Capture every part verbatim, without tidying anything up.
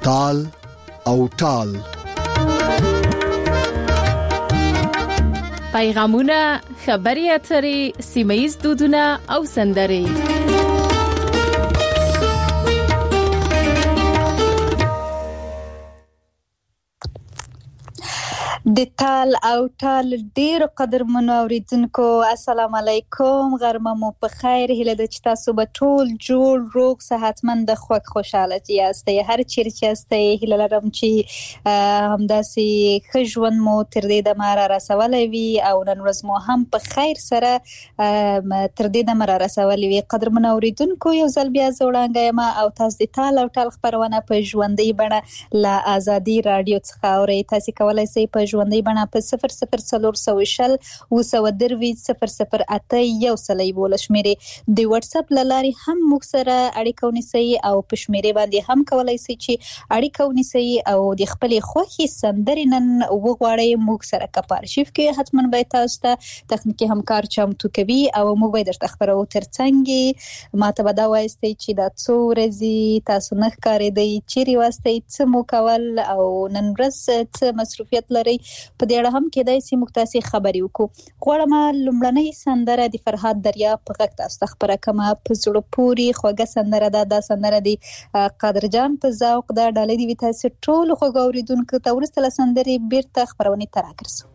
تال او ټال. پیغامونه، خبري اترې، سیمه‌ییز دودونه او سندرې. د تال او ټال ډیر قدرمنو اوریدونکو، السلام علیکم، غرمه مو په خیر. هیله ده چې تاسو به ټول جوړ روغ صحتمند خوږ خوشاله یاستئ. هر چیرې چې یاستئ هیله لرم چې همداسې ښه ژوند مو تر دې دمه را رسولی وي او نن ورځ مو هم په خیر سره تر دې دمه را رسولی وي. قدرمنو اوریدونکو، یو ځل بیا زه وړاندې یم او تاسو د تال او ټال خپرونه په ژوندۍ بڼه له آزادي رادیو څخه اورئ. تاسو کولی شئ په ژوندۍ بڼه په صفر صفر څلور سوه شل اوه سوه درویشت صفر صفر اته یو سل یو شمیرې د واتس اپ له لارې هم موږ سره اړیکه ونیسئ او په شمیرې باندې هم کولی شئ چې اړیکه ونیسئ او د خپلې خوښې سندرې نن وغواړئ. موږ سره که په ارشیف کې حتما به تاسو ته تخنیکي همکار چمتو کوي او موږ به درته خپرو. ترڅنګ ماته به دا وایستئ چې دا څو ورځې تاسو نه ښکارېدئ، چیرې واستئ، څه مو کول او نن ورځ څه مصروفیت لرئ. په دې اړه هم کېدای شي موږ تاسې خبرې وکړو. غواړم لومړنۍ سندره د فرهاد دریاب په غږ تاسو ته خپره کړمه. په زړه پورې خوږه سندره ده. دا سندره د قادرجان په ذوق ده. ډالۍ دې وي تاسې ټولو خوږو اورېدونکو ته. وروسته له سندرې بیرته خپرونې ته راګرځو.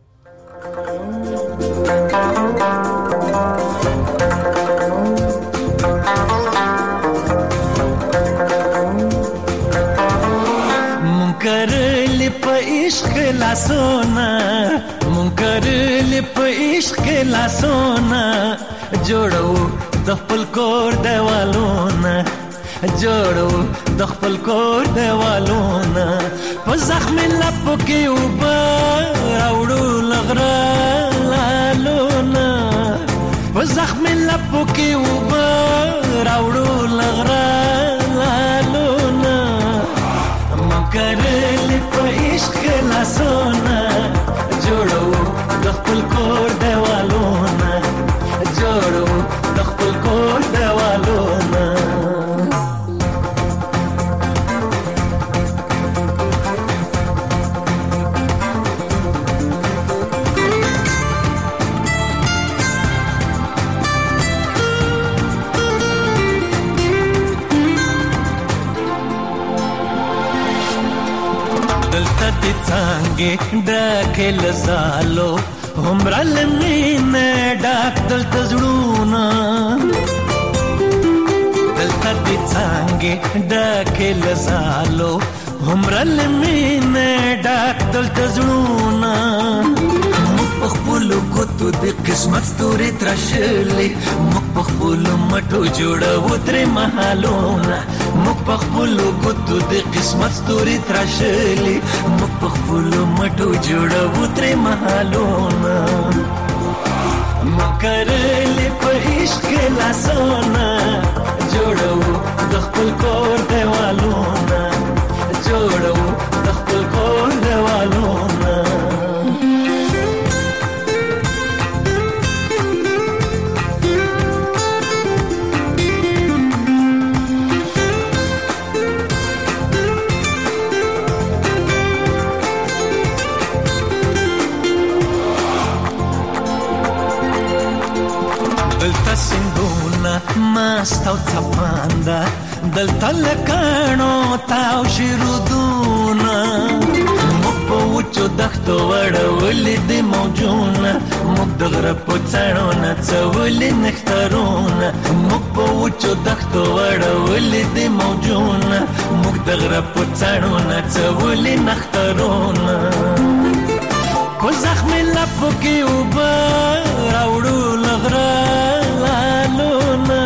منکرل په عشق لاسونه، منکرل په عشق لاسونه، جوړو د خپل کور دیوالونه، جوړو د خپل کور دیوالونه، په زخم لپو کې اوبه راوړو لغره لالونه، په زخم لپو کې اوبه راوړو لغره لالونه، منکرل په عشق لاسونه، جوړو د خپل کور دیوالونه، جوړو د خپل کور دیوالونه. څنګه ډکه لزالو همرا لمینه ډاک دلته زړونه، دلته دې څنګه ډکه لزالو همرا لمینه ډاک دلته زړونه، په خپل کوتو د قسمت ستوري ترشلې، موږ په خپل مټو جوړو ترې محلونه، موږ په خپل کوتو د قسمت ستوري ترشلې، موږ په خپل مټو جوړو ترې محلونه، مکرلې په عشق لاسونه، جوړو د خپل کور دیوالونه، جوړو د خپل کور دیوالونه. دلته سندونه مست او څپانده، دلته لکانو تاو شیرودونه، موږ په وچو دښتو وړولې د موجونه، موږ د غره په څڼو نڅولې نښترونه، موږ په وچو دښتو وړولې د موجونه، موږ د غره په څڼو نڅولې نښترونه، په زخم لپو کې اوبه راوړو لغره لالونه،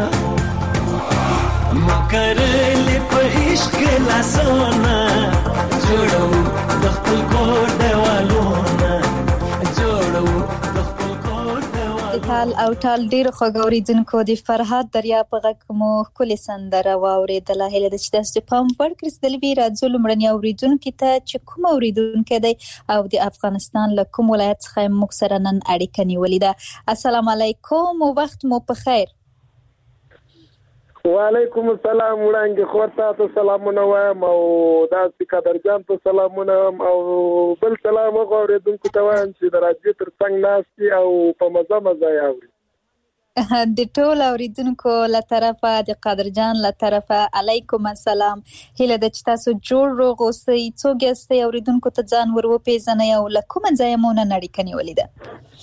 مکرلې په عشق لاسونه، جوړو د خپل کور دیوالونه، جوړو د خپل کور دیوالونه. تال او ټال ډیر خوږ اوریدونکو، د فرهاد دریاب په غږ مو ښکلې سندره واورېدله. هیله ده چې تاسو پام وړ کړئ. دلوي راځو لومړني اوریدونکي ته چې کوم اوریدونکی دی او د افغانستان له کوم ولایت څخه موږ سره نن اړیکه نیولې ده. السلام علیکم او وخت مو په خیر. وعلیکم السلام وړاندې خور ته سلامونه وایم او داسې قدرجان ته سلامونه او بل سلام غوړېدونکو ته وایم چې د راډیو تر څنګ ناست دي او په مزه مزه یې اوري. د ټول اوریدونکو له طرفه د قدرجان له طرفه علیکم السلام. هیله ده چې تاسو جوړ روغ اوسئ. څوک یاستئ اوریدونکو ته ځان ور وپېژنئ او له کومه ځایه مو نن اړیکه نیولې ده؟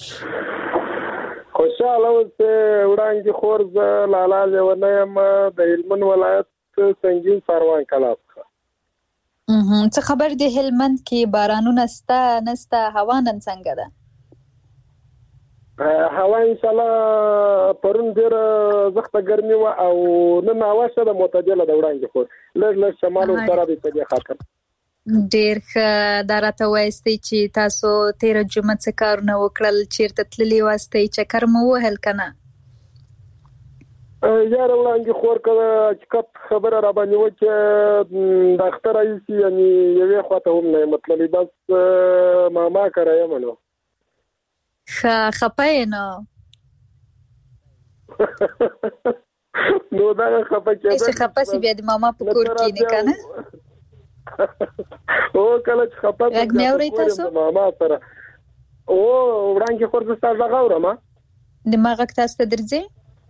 خوشحاله اوسئ وړاندې خور زه لالا لیونه یم د هلمند ولایت سنګین ساروان کلا څخه. څه خبر د هلمند کې بارانونه سته نسته؟ هوا نن څنګه ده؟ هوا انشاءالله پرون ډېره سخته ګرمي وه او نن هوا ښه ده، معتدله ده وړاندې خور، لږ لږ شمال ورسره دی په دې خاطر. ډېر ښه. دا راته وایستئ چې تاسو تېره جمعه څه کارونه وکړل؟ چېرته تللي واستئ؟ چکر مو ووهل که نه؟ یاره وړاندې خور که حقیقت خبره را باندې وکړې د اختر ایسي یعنې یوې خوا ته هم نه یم تللی، بس ماما کره یم نو. ښه خفه یې نو؟ نو دغه خفه کېدل چې خفه سي بیا د ماما په کور کښېنې که نه؟ او کله چې خفه غږ مې اورئ تاسو؟ ماما سره او وړاندې خور زه ستا غږ اورم. د ما غږ تاسو ته درځي؟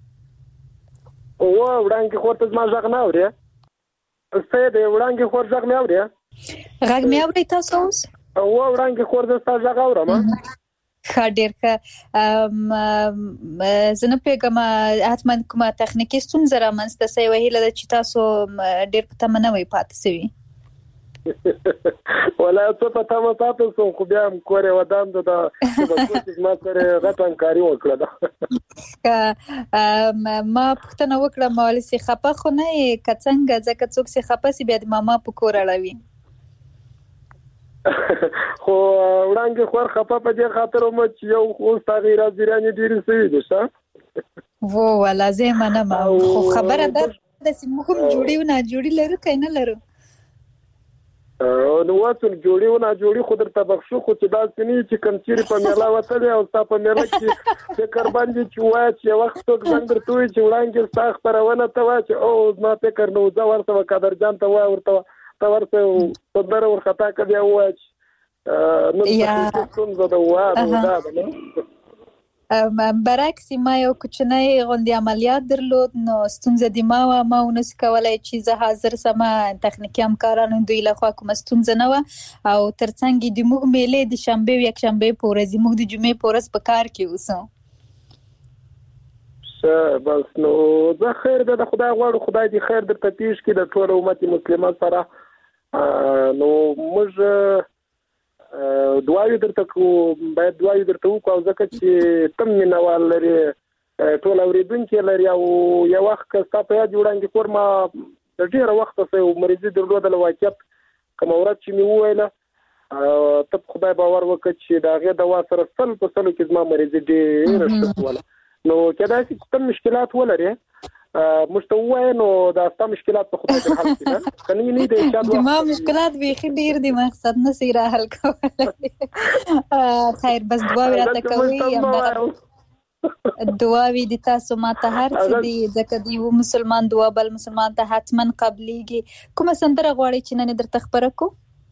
او وړاندې خور ته زما غږ نه اورې؟ ستا د وړاندې خور غږ مې اورې؟ غږ مې اورئ تاسو اوس؟ او وړاندې خور زه ستا غږ اورم. ښه ډېر ښه. زه نه پوهېږم حتما کومه تخنیکي ستونزه رامنځته سوې وه. هیله ده چې تاسو ډېر په تمه نه وئ پاتې سوي. ولا څه په تمه پاتې سوم خو بیا هم کور یې ودان ده د چې زما سره غټه همکاري وکړه ده. ما پوښتنه وکړه ما ویل چې خفه خو نه یې که څنګه؟ ځکه څوک چې خفه سي بیا د ماما په کور اړوي. خو وړاندې خور خفه په دې خاطر وم چې یو اوس هغې راځیرانې ډېرې سوي دي ښه و والله زه یې منم. خو خبره دا داسې موږ هم جوړي و ناجوړي لرو که نه لرو؟ نو وڅو جوړي و ناجوړي خو درته بخښو، خو چې داسې نه وي چې کوم چیرې په میله وتلی او ستا په میله کې فکر باندې چې ووایه چې یو وخت څوک زنګ درته ووایي چې وړاندې ستا خپرونه ته وایه چې او زما فکر نه و ځه ورته به قدرجان ته ووایه ورته ته ورته سندره ورخطا که بیا ووایه چې نن پکې ستونزه ده ووایه نو دا ده نه. برعکس ما یو کوچنی غوندې عملیات درلود نو ستونزه د ما وه. ما ونسو کولی چې زه حاضر سمه، تخنیکي همکارانو دوی لخوا کومه ستونزه نه وه او تر څنګ د موږ میلې د شنبې و یکشنبې په ورځ موږ د جمعې په ورځ په کار کې اوسو. ښه بس نو زه خیر ده د خدای غواړو خدای دې خیر درته پیش کړي د ټول امت مسلمه سره. نو موږ دعاوې درته کوو، باید دعاوې درته وکړو او ځکه چې ته مینهوال لرې ټول اورېدونکي لري او یو وخت که ستا په یاد وړاندې خور ما د ډېره وخته څه یو مریضي درلودله واقعیت کومه ورځ چې مې وویله ته په خدای باور وکړه چې د هغې دوا سره سل په سلو کې زما مریضي ډېره ښه شوله. نو کېدای شي چې ته مشکلات ولرې موږ ته ووایه نو دا ستا مشکلات په خدای در حل کړي نه که نه نه د ما مشکلات بیخي ډېر دي مقصد نه سي را حل کولی. خیر بس دعاوې راته کوئ دعاوې د تاسو ما ته هر څه دي ځکه د یو مسلمان دعا بل مسلمان ته حتما قبلیږي. کومه سندره غواړئ چې نن یې درته خپره کړو؟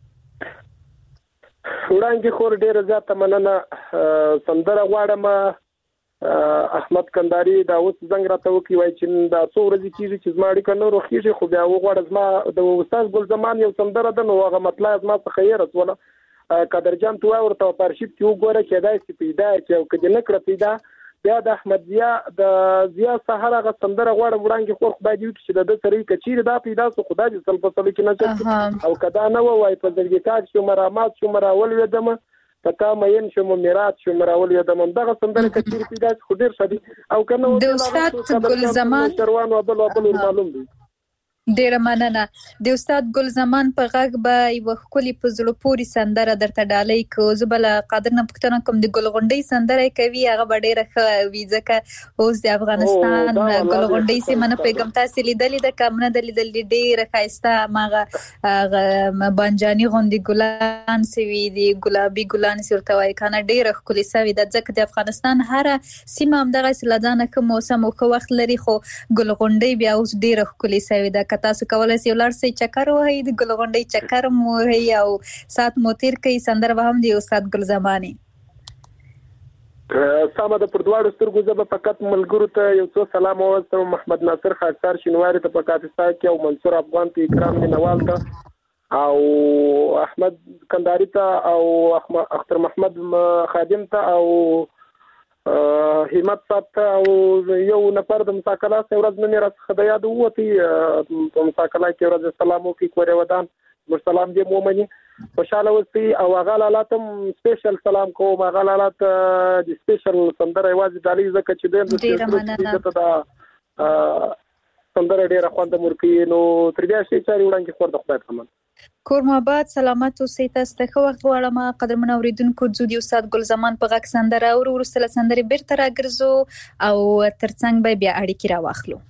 وړاندې خور ډېره زیاته مننه. سندره غواړم احمد کنداري دا اوس زنګ راته وکړي وایي چې دا څو ورځې کېږي چې زما اړیکه نه روښېږي خو بیا وغواړه زما د استاد ګل زمان یو سندره ده نو هغه مطلع زما څخه یې رسوله قدرجان ته وایه ورته په ارشیف کې وګوره کېدای شي پیدا کړي او که دې نه کړه پیدا بیا د احمد ضیا د ضیا سهار هغه سندره غواړم وړاندې خور خدای دې وکړي چې د ده سره یې که چیرې دا پیدا سو خدای دې سل په سلو کې نشر کړي او که دا نه وه وایي په زړګي شوم رامات شوم راولوېدمه په تا مین شوم میرات شوم راولوېدم همدغه سندره که چیرې پیدا شي خو ډېر ښه دي او که نه د استاد ګل زمان چروان و بل و بل ور معلوم دي. ډیره مننه. د استاد ګل زمان په غږ به یو ښکلي په زړه پورې سندره درته ډالۍ کو. زه به له قادر نه پوښتنه کوم د ګل غونډۍ سندره کوي، هغه به ډیره ښه وي ځکه اوس د افغانستان ګل غونډۍ سیمه نه پیغام تاسو لیدلې ده کوم نه لیدلې، ډیره ښایسته ماغه بانجاني غوندي ګلان سوي دي، ګلابي ګلان سورته وای کنه، ډیره ښکلي سوي ده ځکه د افغانستان هر سیمه هم دغه سلادانه کوم موسم او وخت لري، خو ګل غونډۍ بیا اوس ډیره ښکلي سوي ده. تاسو کولای شئ ولر سي چکر وهي د ګل غونډۍ چکر مو هي او سات موتیر کوي. سندره به هم دی استاد ګل زماني. سامه د پردواړو سترګو زبه فقط ملګرو ته یو څو سلام واستم. محمد ناصر خاکسار شینواری ته په پاکستان کې او منصور افغان ته اکرام مینوال ته او احمد کنداری ته او اختر محمد خادم ته او همت صاحب ته او یو نفر د مساکله ورځ نه راځه خدای د وتی په مساکله کې ورځ سلامو کې کوي ودان مرسلام دې مومني خوشاله وسی او هغه لالاتم سپیشل سلام کوم. هغه لالات د سپیشل سندره واځي دالي زکه چې د د سندره ډیره خوند مرکی نو تر بیا شي چاري وړاندې خور د خدای په امان. کور محبت سلامت اوسئ. تاسو ته ښه وخت غواړم قدرمن اوریدونکو. زو د استاد ګل زمان په غږ سندره او ورسره سندري بیرته راګرځو او ترڅنګ به بیا اړیکې راواخلو.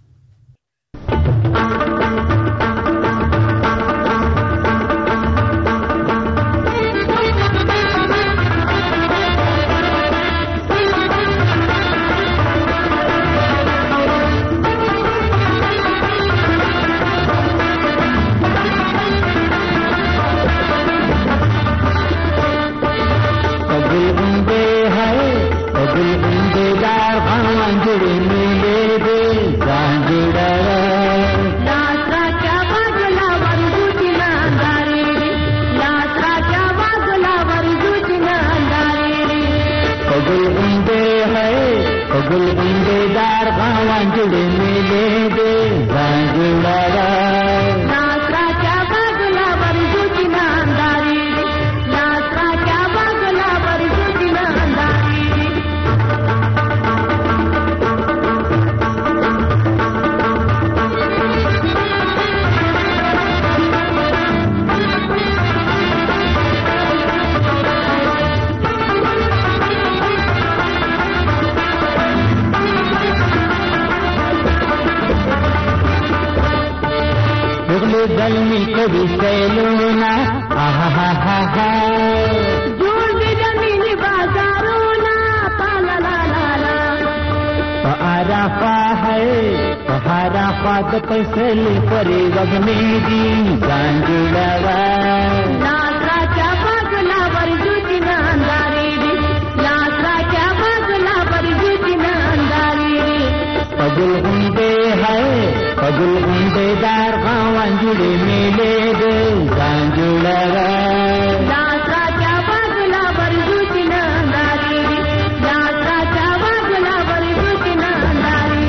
गलमी कभी सैलूना आहा हा हा हा जोड़ दे जमीनी बाजारोना पाला ला ला ला पाराफा है पहाराफा द पैसले परे वगमे दी गांजुड़ावा लासरा क्या बागला वर्जुती ना अंदारी दी लासरा क्या बागला वर्जुती ना अंदारी दी पगुल गुंडे है पगुल गुंडेदार गाँव जुड़े मेले दे गांजुड़ावा लासरा क्या बागला वर्जुती ना अंदारी दी लासरा क्या बागला वर्जुती ना अंदारी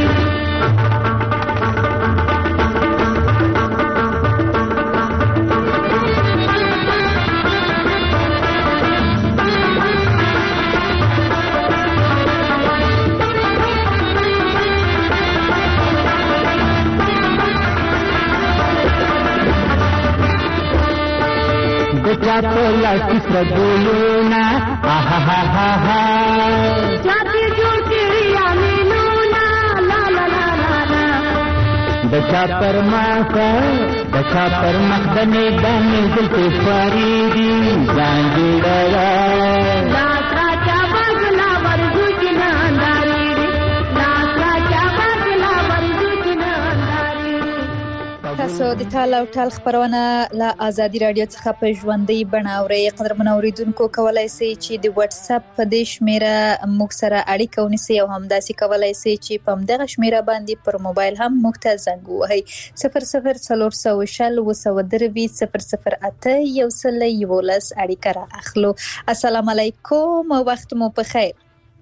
चापोला किसरा बोलूना आहा हा हा हा जाती जो चिड़िया मिलूना ला ला ला ला ला बचा पर माका बचा पर मखदने दाने दिल पे फारीदी गांजुड़ावा लासरा क्या बागला वर्जुती ना अंदारी लासरा क्या बागला वर्जुती ना अंदारी. تاسو د ټال او ټال خبرونه له ازادي رادیو څخه په ژوندۍ بڼه اورئ. قدرمن اوریدونکو کولای شئ چې د واتس اپ په دې شمیره موږ سره اړیکه ونیسئ او همداسې کولای شئ چې په همدغه شمیره باندې پر موبایل هم موږ ته زنګ ووهئ. صفر صفر څلور سوه شل اووه سوه درې صفر صفر اته یو سل یولس اړیکه را اخلو. السلام علیکم او وخت مو په خیر.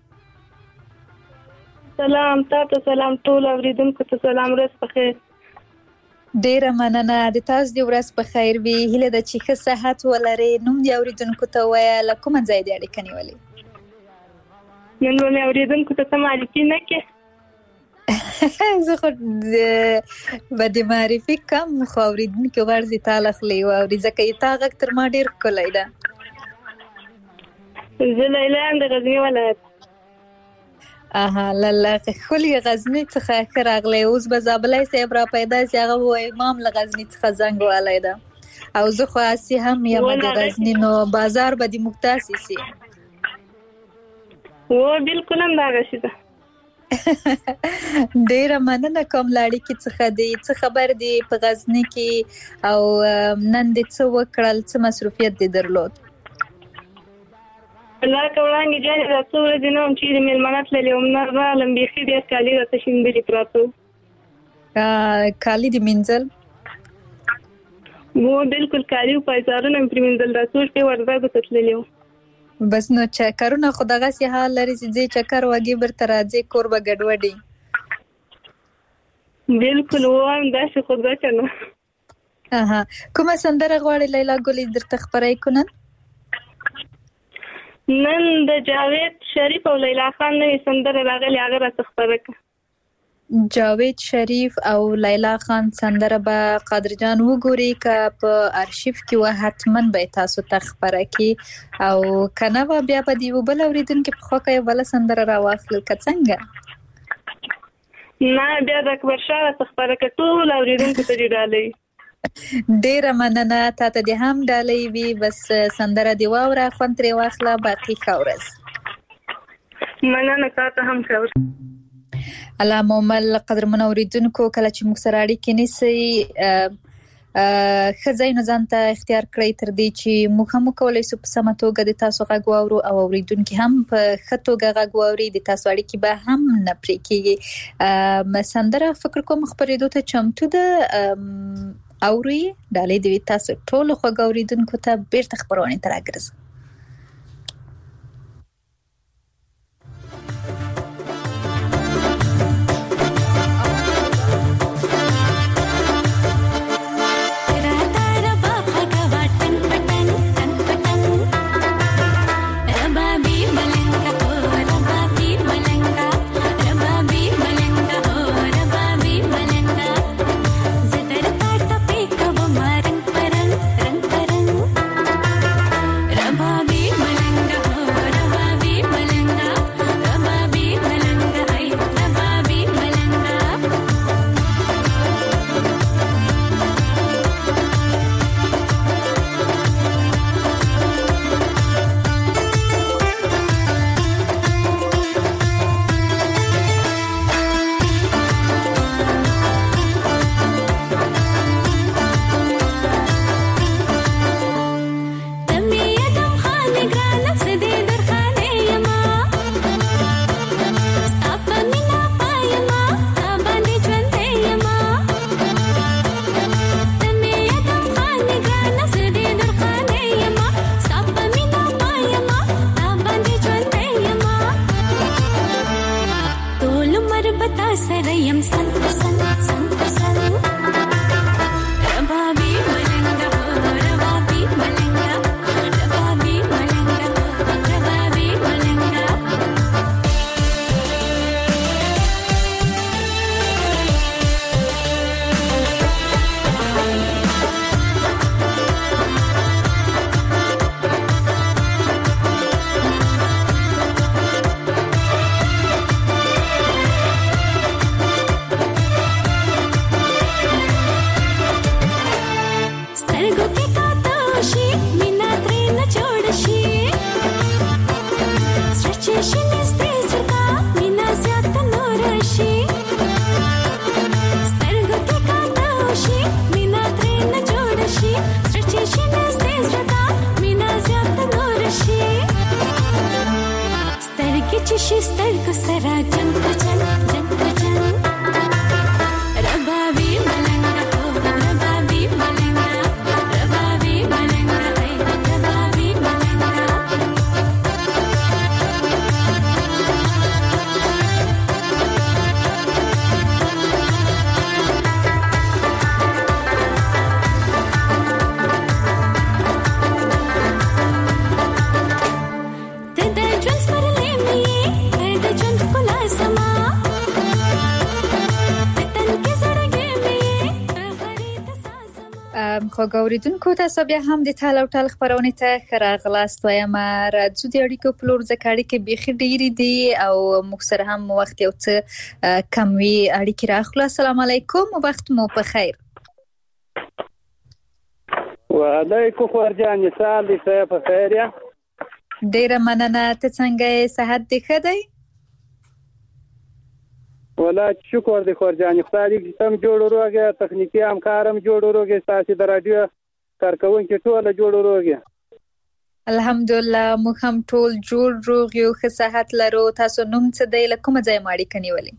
سلام تاسو سلام ټول اوریدونکو ته سلام ورځ په خیر. ډیره مننه د تاسو د ورځ په خیر وي. هیله ده چې ښه صحت ولرئ. نوم دی اوریدونکو ته وایه له کومه ځای دی اړیکه نیولې؟ نن مې اوریدونکو ته سم اړیکې نه کې زه خو به د معرفي کم خو اوریدونکي ورځي تا لخلي او ځکه یې تا غږ تر ما ډېر ښکلی ده. زه لیلا یم د غزني ولایت. اها لاله ښکلي غزني څخه ښه راغلی. اوس به زابلی صاحب را پیدا سي هغه ووایي ما هم له غزني څخه زنګ وهلی ده او زه خو هسې هم یم د غزني نو بازار به دې موږ تاسې سي. و بلکل هم دغسې ده. ډیره مننه کوم له اړیکې څخه دی. څه خبر دی په غزني کې او نن دې څه وکړل، څه مصروفیت دې درلود؟ الله که وړاندې جانې دا څو ورځې نه وم چېرې مېلمانه تللې وم، نه راغلم بیخي ډېر کالي راته شیندلي پراته وو. کالي دې مینځل؟ و بلکل کالي و پایزارونه مې پرې مینځل. دا څو شپې وردګو ته تللې وم. بس نو چکرونه خو دغسې حال لري چې ځې چکر وږې برته راځې کور به ګډوډي. بلکل وایم داسې خو ده که نه. اها کومه سندره غواړې لیلا ګلې درته خپره یې کړو نن؟ نن د جاوید شریف او لیلا خان نوې سندره راغلې هغه راته خپره کړه. جاوید شریف او لیلا خان سندره به قادر جان وګوري که په ارشیف کې و حتما به تاسو ته خپره کړي او که نه به بیا به د یو بل اورېدونکي په خوښه یو بله سندره راواخلو که څنګه؟ نه بیا د اکبر شاه راته خپره کړه. ټول اورېدونکو ته دې ډالۍ. ډیره مننه، تا ته دې هم ډالۍ وي. بس سندره دې واوره، خوند ترې واخله. باقي ښه ورځ. مننه، تا ته هم ښه ورځ. الله مومل قدرمن اوریدونکو، کله چې موږ سره اړیکې نیسئ ښه ځایونه ځان ته اختیار کړئ تر دې چې موږ هم وکولی شو په سمه توګه د تاسو غږ واورو او اوریدونکي هم په ښه توګه غږ واوري. د تاسو اړیکې به هم نه پرې کېږي. سندره فکر کوم خپرېدو ته چمتو ده. اوري ډالۍ دې تاسو ټولو خوږ اوریدونکو ته بیرته خپرونې ته راګرځو. रबा خوږ اوریدونکو تاسو بیا هم د تال او ټال خبرونه ته ښه راغلاست. وایم راځو د اړیکو په لور ځکه اړیکې بیخي ډېرې دي او موږ سره هم وخت یو څه کم وي. اړیکې راخلو. السلام علیکم، وخت مو په خیر. وعلیکم ورجان سال دې څه په خیر یا ډېره مننه. ته څنګه یې؟ صحت دې ښه دی؟ ولا شکر دې خورجان خدای دې سم جوړ وروګه، تخنیکی همکارم جوړ وروګه، تاسو د رادیو کارکونکو ټول جوړ وروګه. الحمدلله موږ هم ټول جوړ روغ یو، ښه صحت لرو. تاسو نوم څه دی؟ له کومه ځای ماړی کنیولې؟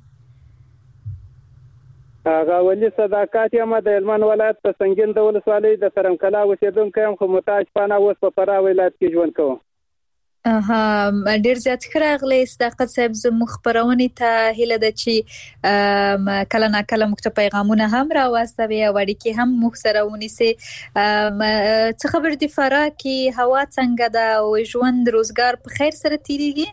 هغه ولي صداقت یم د هلمند ولایت په سنگین د ولسوالۍ د سرم کلا اوسېدونکی یم، خو متاج پانه اوس په فراه ولایت کې ژوند کوم. اها ډیر زیات ښه راغلی. صداقت صاحب زموږ خپرونې ته هیله ده چې کله نا کله موږ ته پیغامونه هم راواستوي او اړیکې هم موږ سره ونیسي. څه خبر دي فراه کې هوا څنګه ده او ژوند روزګار په خیر سره تیریږي؟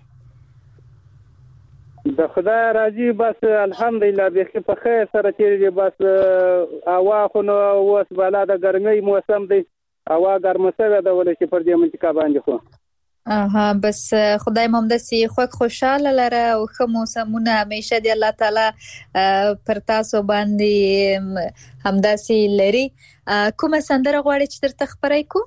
د خدای راضي بس الحمدلله بیخي په خیر سره تیریږي. بس هوا خو نو اوس بالا د ګرمۍ موسم دی، هوا ګرمه شوې ده ولې چې پر دې منطقه باندې خو اها بس خدای مو همداسې خوږ خوشاله لره او ښه موسمونه همیشه دی الله تعالی پر تاسو باندې همداسې لري. کومه سندره غواړئ چې درته خپرای کو؟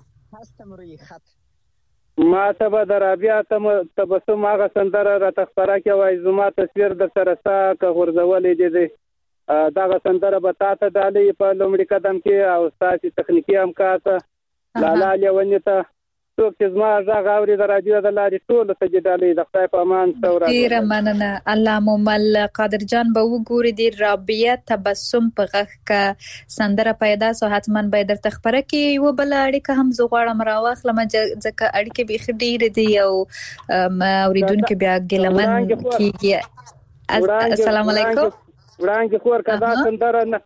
ما ته به د رابعه تبسم هغه سندره راته خپره کې وایي زما تصویر در سره ستا که غورځولی دی دی دغه سندره به تا ته ډالۍ په لومړي قدم کې او ستاسې تخنیکي همکار ته لالا لیوني ته څوک چې زما غږ اوري د رادیو د لارې ټولو ته دې ډالۍ د خدای په امان ته ورغلې. ډېره مننه. الله مو مل. قادر جان به وګوري د رابعه تبسم په غږ کې سندره پیدا سو، حتما به درته خبره کې یو بل اړیکه هم زه غواړم راواخلم ځکه اړیکې بیخي ډېرې دي او اوریدونکو بیا ګیلمن کېږي. السلام علیکم. وړاندې خور کدا سندره نه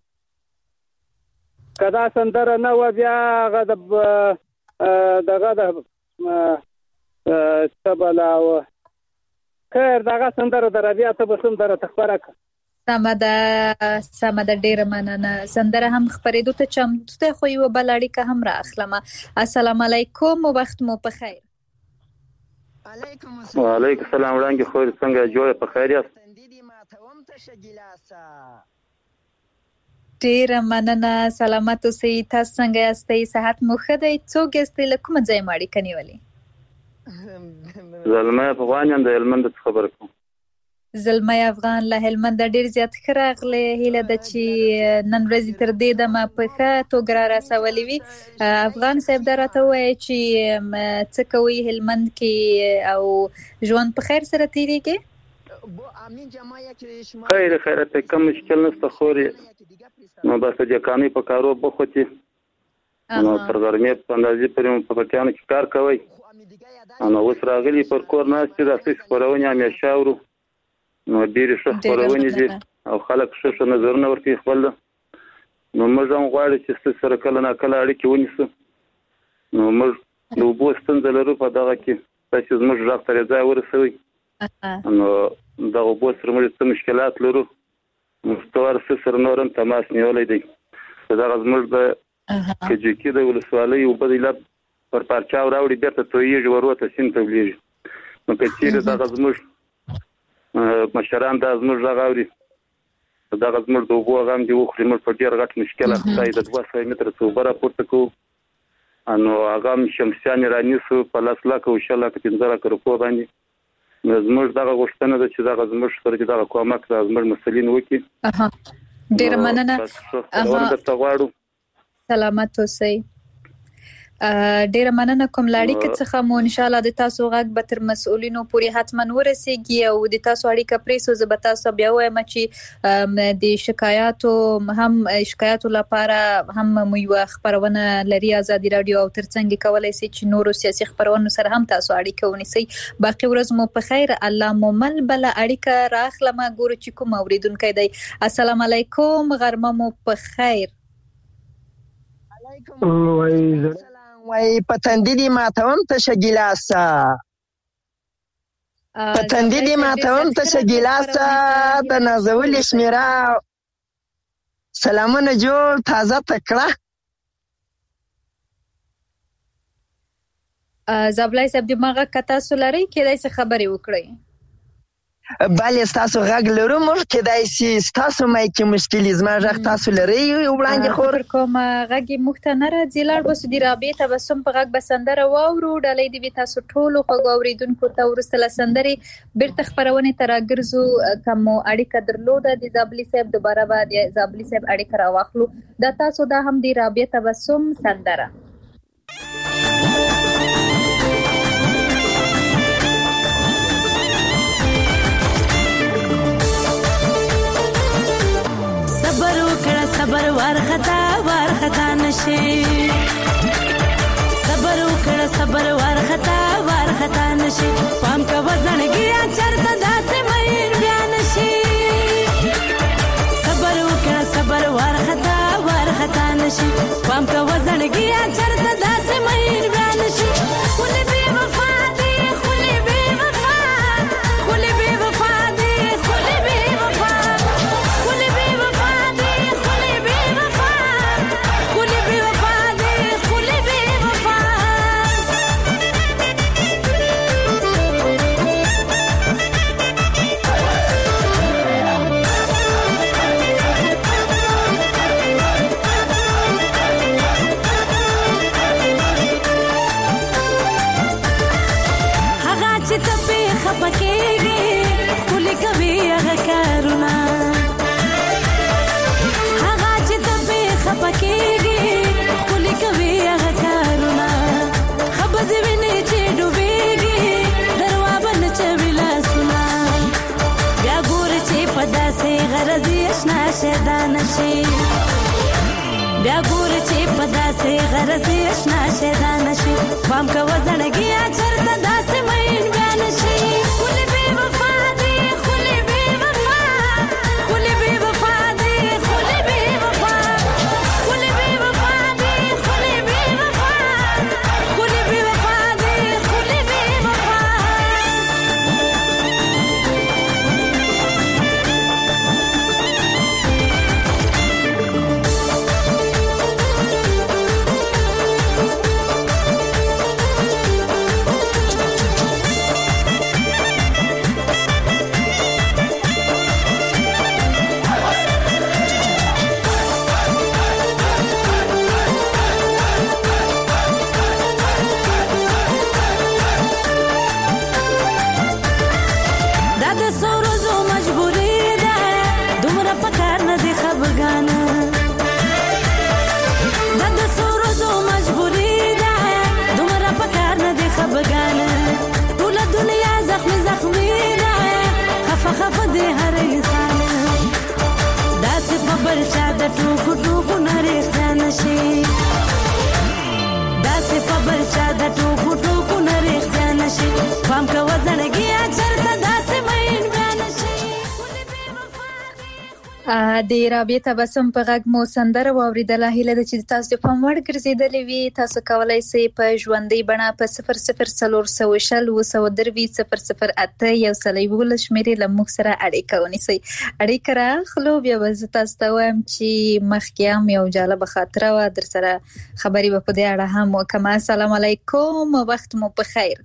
کدا سندره نه و بیا هغه د دغه د سبلا و خیر دغه سندره د رابعه تبسم در تخبره ک سمه ده سمه ده. ډېره مننه. سندره هم خپرېدو ته چمتو ده خو یوه بله اړیکه هم رااخلم. السلام علیکم، وخت مو په خیر. وعلیکم السلام. وړاندې خور څنګه جوړه په خیر یاست؟ ډېره مننه. سلامت اوسئ. تاسو څنګه یاستئ؟ صحت مو ښه دی؟ څوک یاستئ؟ له کومه ځای مو اړیکه نیولې؟ زلمی افغان یم، د هلمند څخه خبره کوم. زلمی افغان له هلمند ډېر زیات ښه راغلی. هیله ده چې نن ورځې تر دې دمه په ښه توګه را رسولې وي. افغان صاحب دا راته ووایه چې څه کوئ هلمند کې او ژوند په خیر سره تېرېږي؟ خیر خیرت کم مشکل نشته خورې نو بس د کامي په کارو بخوتي نو تر غرمې په اندازې پرې په پټیانو کې کار کوي. نو اوس راغلي پر کور ناستې د اساس خبرونه همیشه اورو نو ډېرې ښه خبرونه دي او خلک ښه ښه نظرونه ورکوي خپل. نو موږ هم غواړو چې ستاسو سره کله نا کله اړیکې ونیسو. نو موږ د اوبو ستونزه لرو په دغه کې، تاسو زموږ غږ ته ځای ورسوئ. نو دغه اوبو سره موږ څه مشکلات لرو، مستوار سره نورم تماس نیولی دی. دغه زموږ د کجکي د ولسوالۍ اوبه د لب پر پارچاو راوړي بیرته تویېږي وروته سیند ته ولیږي. نو که چیرې دغه زموږ مشران دا زموږ غږ اوري دغه زموږ د اوبو غم دي وخوري، موږ په ډېر غټ مشکل اخته د دوه سوه متره څه اوبه راپورته کوو. نو هغه هم شمسیانې رانیسو په لس لکه او شل لکه پنځه لکه روپو باندې. نو زموږ دغه غوښتنه ده چې دغه زموږ سره چې دغه کومک دا زموږ مسؤلین وکړي. ډېره مننه. سلامت اوسئ. ډېره مننه کوم له اړیکې څخه مو انشاءالله د تاسو غږ به تر مسؤلینو پورې حتما ورسیږي او د تاسو اړیکه پرېږدو. زه به تاسو بیا ووایم چې د شکایاتو هم شکایاتو لپاره هم مو یوه خپرونه لري ازادي راډیو او ترڅنګ یې کولی سئ چې نورو سیاسي خپرونو سره هم تاسو اړیکه ونیسئ. باقي ورځ مو په خیر. الله مو مل. بله اړیکه رااخلم ګورو چې کوم اورېدونکی دی. السلام علیکم، غرمه مو په خیر. وای پتندې دې ماتوم تشه ګیلاسه پتندې دې ماتوم تشه ګیلاسه د نازولې شمیره سلامونه جوړ تازه تکړه زابلای صاحب د مغه کتا سولري کېدای څه خبرې وکړي. بله ستاسو غږ لرو موږ کېدای شي ستاسو مایک کې مشکل زما غږ تاسو لرئ وړاندې خور کوم غږ موږ ته نه راځي لاړ بس د رابطه تبسم په غږ بسندره واورو ډالۍ دی تاسو ټول خو اوریدونکو ته ورسته لسندري بیرته خبرونه تر راګرځو کوم اړیکه درلوده د زابلی صاحب دوباره بعد زابلی صاحب اړیکه راوخلو دا تاسو دا هم د رابطه تبسم سندره صبر ورختا ورختا نشي صبر وکړه صبر ورختا ورختا نشي پام کا وزنګي چرته داسې مې بیان شي صبر وکړه صبر ورختا ورختا نشي پام کا وزنګي چرته داسې مې بیان شي خولي بي وفا دي خولي بي وفا خولي بي وفا دي خولي بي وفا خولي بي وفا بیا ګور چې پدا سه غرض آشنا شیدا نشي پام کا وزنګي چرته داسې مې بیان شي خولي بي وفا دي خولي بي وفا خولي بي وفا دي خولي بي وفا خولي بي وفا دي خولي بي وفا خولي بي وفا دي خولي بي وفا د رابطه تبسم په غږ مو سندره واوریدله هیله ده چې تاسو په مړ ګرځیدلې وي تاسو کولای شئ په ژوندۍ بڼه په صفر صفر څلور سوه شل اووه سوه دروي صفر صفر اته یو سل یوولس شمیرې له موږ سره اړیکه ونیسئ اړیکه راخلو بیا به زه تاسو ته وایم چې مخکې هم یو جالبه خاطره وه در سره خبرې به په دې اړه هم وکړم السلام علیکم وخت مو په خیر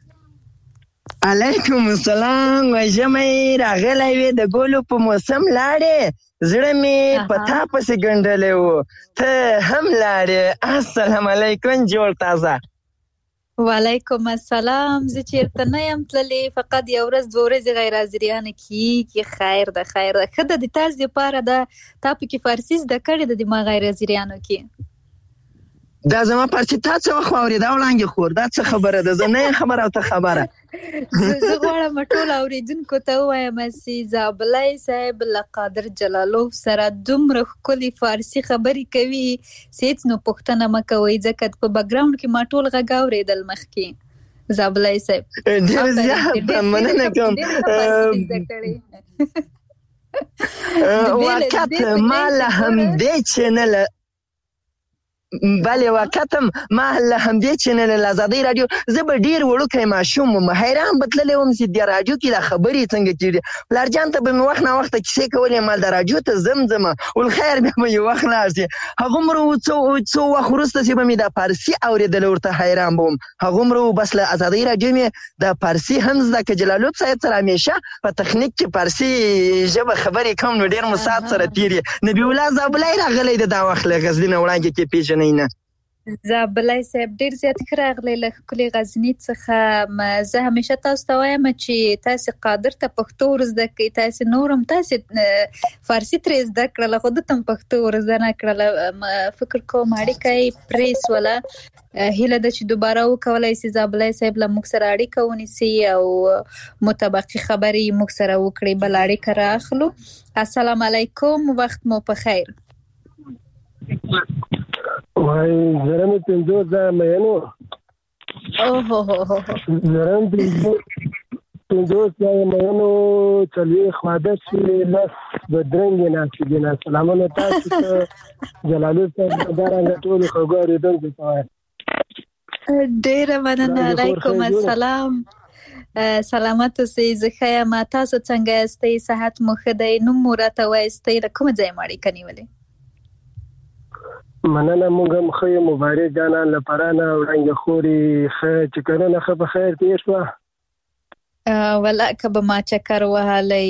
علیکم السلام وژمې راغلی وې د ګلو په موسم لاړې زړه مې په تا پسې ګنډلی و ته هم لاړې السلام علیکم جوړ تازه وعلیکم السلام زه چېرته نه یم تللې فقط یو ورځ دوه ورځې غیر حاضریانه کېږي خیر ده خیر ده ښه ده د تاسو دپاره ده تا پکې فارسي زده کړې ده د ما غیر حاضریانو کې دا زما پارچې تا څه وخت واورېده وړاندې خور دا څه خبره ده زه نه یم خبره او ته خبره زه غواړم ټول اوریدونکو ته ووایم چې زابلی صاحب له قادر جلالوف سره دومره ښکلې فارسي خبرې کوي چې هېڅ نو پوښتنه مه کوئ ځکه په بکګراونډ کې ما ټول غږ اورېدل مخکې زابلی صاحب ډېر زیات مننه کوم واقعیت ما له همدې چینل بله وختم ما له همدې چینل آزادۍ رادیو زه به ډېر وړوکی ماشوم وم حیران به تللی وم چې د راډیو کې دا خبرې څنګه کېږي پلار جان ته به مې وخت نه وخته کیسې کولې ما د راډیو ته ځم ځمه والخیر بیا به یې وخت لاړ شي هغومره څو څو وخت وروسته چې به مې دا فارسي اورېدلی ورته حیران به وم هغومره بس له آزادۍ رادیو مې د فارسي هم زده که جلالود صاحب سره همیشه په تخنیک کې فارسي ژبه خبرې کوم نو ډېر مو ساعت سره تېر یې نبي الله زابلی راغلی د دا وخت له غزني نه وړاندې کې پېژنئ نه زابلی صاحب ډېر زیات ښه راغلی له ښکلي غزني څخه زه همیشه تاسو ته وایم چې تاسې قادر ته پښتو ور زده کړئ تاسې نور هم تاسې فارسي ترې زده کړله خو ده ته هم پښتو ور زده نه کړله فکر کوم اړیکه یې پرې سوله هیله ده چې دوباره وکولی سي زابلی صاحب له موږ سره اړیکه ونیسي او مطابقي خبرې موږ سره وکړي بل اړیکه رااخلو السلام علیکم وخت مو په خیر وای زرم پنځوس ځایه مینو اوهو زرم پنځوس ځایه مینو څلوېښت واده شوي لس بدرنګې ناستې دي نه سلامونه تاسو ته جلالود صاحب همدارنګه ټولو خوږو اورېدونکو ته وایم ډېره مننه علیکم السلام سلامت اوسئ زه ښه یم تاسو څنګه یاستئ صحت مو ښه دی نوم مو راته وایستئ له کومه ځایه مو اړیکه نیولې مننه موږ هم ښه یو مبارک جانان له پرانه وړاندې خورې ښه چې کلونه ښه په خیر تېر شوه ولا که به ما چکر وهلی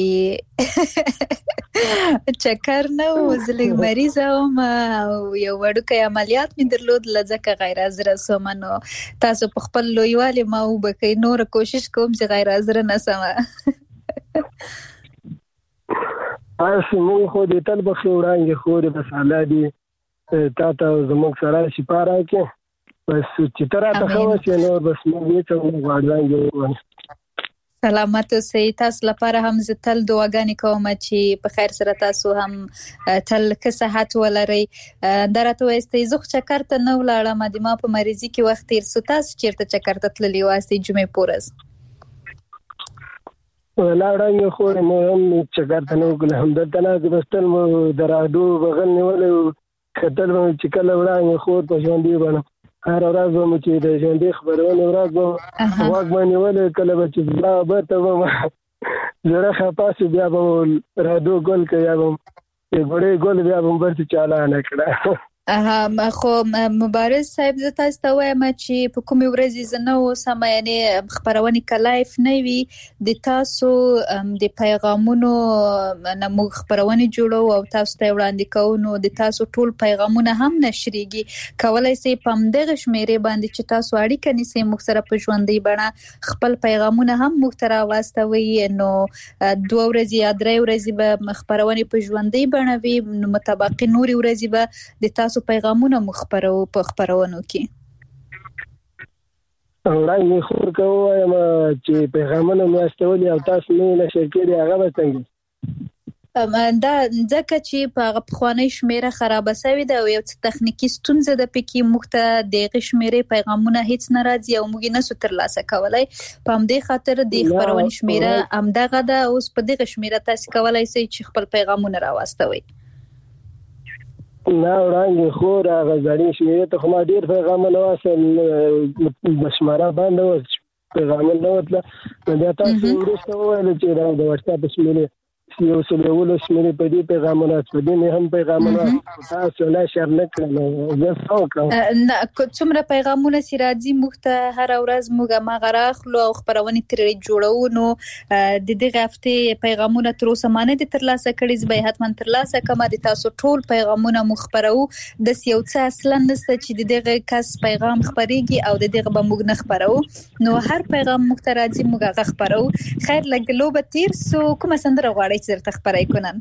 چکر نه و زه لږ مریضه وم او یو وړوکی عملیات مې درلود له ځکه غیر حاضره سومه نو تاسو په خپل لویوالي ما وبښئ نوره کوشش کوم چې غیر حاضره نه سمه هسې موږ خو دې تل بخې وړاندې خورې بس الله دې تا ته زموږ سره شفا راکړي بس چې ته راته ښه وشې نور بس موږ هېڅ هم نه غواړو وړاندې وکړو سلامت اوسئ تاسو لپاره هم زه تل دعاګانې کوم چې په خیر سره تاسو هم تل ښه صحت ولرئ دا راته وایستئ زه خو چکر ته نه ولاړم د ما په مریضي کې وخت تېر سو تاسو چېرته چکر ته تللي واستئ جمعې په ورځ ولاړانګې خورې مو هم چکر ته نه وکړو همدلته ناست بس تل مو د راډیو بغل نیولی و کتل به مې چې کله وړاندې خور په ژوندي بڼه هره ورځ به مو چې د ژوندي خپرونې ورځ به غوږ به نیولی کله به چې زړه بېرته به زړه خفه شو بیا به مو راډیو ګل که یا به ګوړې ګل بیا به مو برسې چالانه کړه اها خو مبارز صاحب زه تاسو ته وایم چې په کومې ورځې زه نه اوسم یعنې خپرونې که لایف نه وي د تاسو د پیغامونو نه موږ خپرونې جوړو او تاسو ته یې وړاندې کوو نو د تاسو ټول پیغامونه هم نشریږي کولی سئ په همدغه شمېرې باندې چې تاسو اړیکه نیسئ موږ سره په ژوندۍ بڼه خپل پیغامونه هم موږ ته راواستوئ نو دوه ورځې یا درې ورځې به خپرونې په ژوندۍ بڼه وي نو مطابقي نورې ورځې به د تاسو پیغامونه مخبرو په خبرونو کې وړاندې خور که ووایم چې پیغامونه مې استولي او تاسو نه نشر کړي هغه به څنګه دا ځکه چې په هغه پخوانۍ شمېره خرابه سوې ده او یو څه تخنیکي ستونزه ده پکې موږ ته د هغې شمېرې پیغامونه هیڅ نه راځي او موږ یې نسو ترلاسه کولی په همدې خاطر د خپرونې شمېره همدغه ده اوس په دغه شمېره تاسې کولی سئ چې خپل پیغامونه راواستوئ نه وړاندې خور هغه زړې شمېرې ته خو ما ډېر پیغامونه واستول بشماره باندې اوس پیغامونه نه وتله نو بیا تاسو وروسته وویل چې دا د وټساپ شمېرې یو سل یولس شمېرې په دې پیغامونه په دې مې هم پیغامونه تاسو نشر نه کړل زه څه وکړم څومره پیغامونه چې راځي موږ ته هره ورځ موږ هماغه رااخلو او خپرونې ترې جوړوو نو د دغې هفتې پیغامونه تر اوسه ما نه دي ترلاسه کړي زه به یې حتما ترلاسه کړم د تاسو ټول پیغامونه مو خپروو داسې یو څه اصلا نشته چې د دغه کس پیغام خپرېږي او د دغه به موږ نه خپروو نو هر پیغام موږ ته راځي موږ هغه خپروو خیر لږ لوبه تېر سو کومه سندره غواړئ چې درته خپرې کنن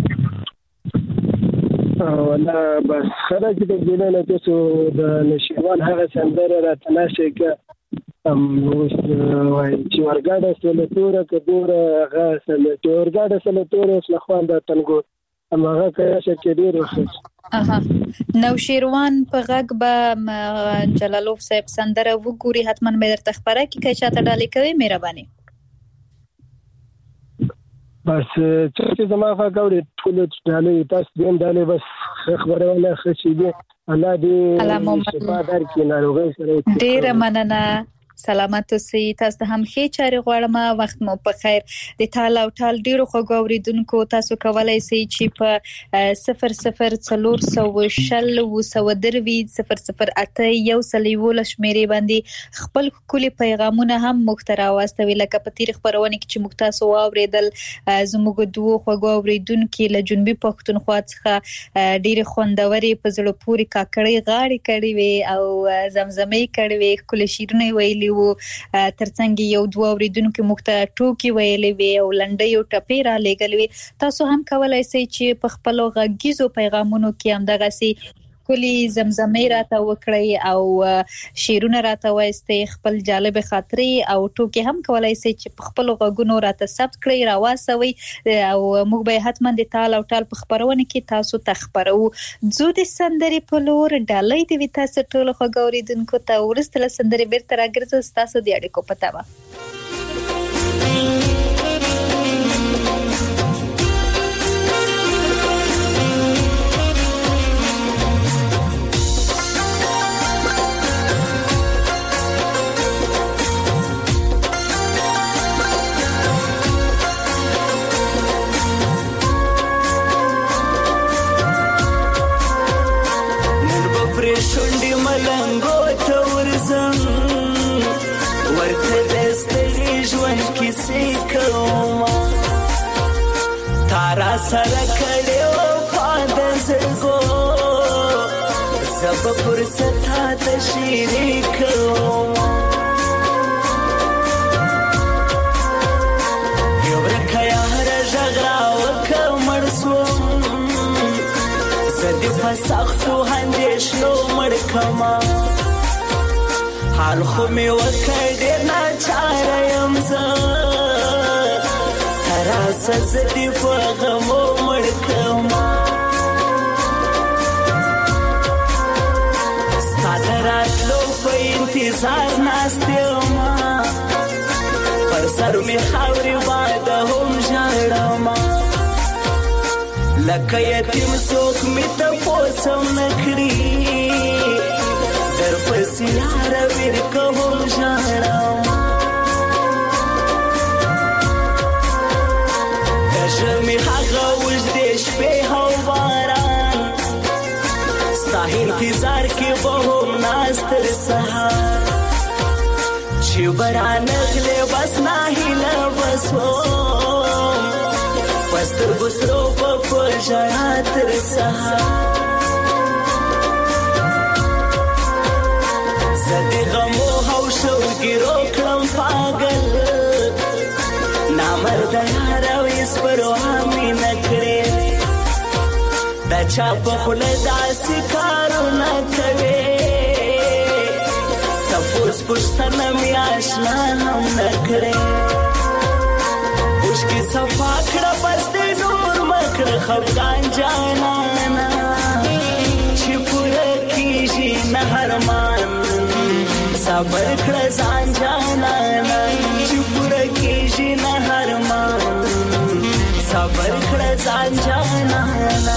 ولا بس خرج د ګلانه تاسو د نشوان هغه سندره را تناشه کې ام وای چې ورګاډه سلطوره کډوره هغه سلطوره ورګاډه سلطوره اسلخوان د تنګو هغه کې شکریر وخت اها نو شیروان په غږ به جلالوف صاحب سندره وګوري حتما مې درته خبره کې چې چاته ډالې کوي مهرباني بس چې زما فاکاوري ټول ډالې تاسو دې ډالې بس خبره ولا خشي دې الله دې شفا درکړي ناروغي سره. ډېر مننه، سلامت اوسئ. تاسو هم ښه چاري غواړم. وخت مو په خیر. د ټال او ټال ډیرو خوږو اوریدونکو تاسو کولای شئ چې په صفر صفر څلور سوه شل اووه سوه دروي صفر صفر اته یو سل یولس شمیرې باندې خپل کلی پیغامونه هم موږ ته راواستوي. لکه په تیر خبرونه کې چې موږ تاسو واوریدل زموږ دوه خوږو اوریدونکو له جنوبي پښتونخوا څخه ډیره خوندورې په زړه پورې کاکړې غاړي کړې وي او زمزمې کړې وي، کله شیرونه ویلي و ترڅنګ یو دوه اوریدونکو موږ ته ټوکی ویلې وي او لنډۍ او ټپې را لېږلې وي. تاسو هم کولای شئ چې په خپل غږیزو پیغامونو کې هم دغه سي کلی زمزمې راته وکړئ او شیرونه راته وایستئ، خپل جالب خاطرې او ټوکی هم کولای شئ چې په خپل غږونو راته ثبت کړئ، راواسوي او موږ به حتما د ټال او ټال په خبرونه کې تاسو ته خبرو. زه د سندرې په لور ډالۍ دی تاسو ټول خوږ اوریدونکو ته ورسته له سندرې بیرته راګرځم تاسو د اړیکو په تمه. شونډې ملنګو ته ورځم ورته د ستړي ژوند کیسې کوم، تا را سره کړې وفا د زړګو زه به فرصت ته شیرې کوم. یو ورکه یاره غږ راوکړه مړ شوم زه دې په سختو اندېښنو مړ کړمه، حال خو مې وکړ ډېر ناچاره یم زه ته راسه زه دې په غمو مړ کړمه. ستا د راتلو په انتظار ناست یمه، پر سر مې خاورې باده هم ژاړمه، لکه یتیم څوک مې تپوس هم نه کړي در پسې یاره ویر کوم ژاړم. د ژمي هغه اوږدې شپې او باران ستا انتظار کې به هم ناست تر سهار، چې به رانغلې بس ناهیله به شوم سترګو سرو به په ژړا تر سهار. زه د غمو او شوګیرو کړم پاګل، نامرده یاره ویس پروا مې نه کړې، د چا په خوله داسې کارونه کوې تپوس پوښتنه مې اشنا هم نه کړې. اوښکې صفا کړه بس دې نور مه کړه خفګان جانانه، چې پوره کېږي نه ارمان صبر کړه ځان جانانه، چې پوره کېږي نه ارمان صبر کړه ځان جانانه.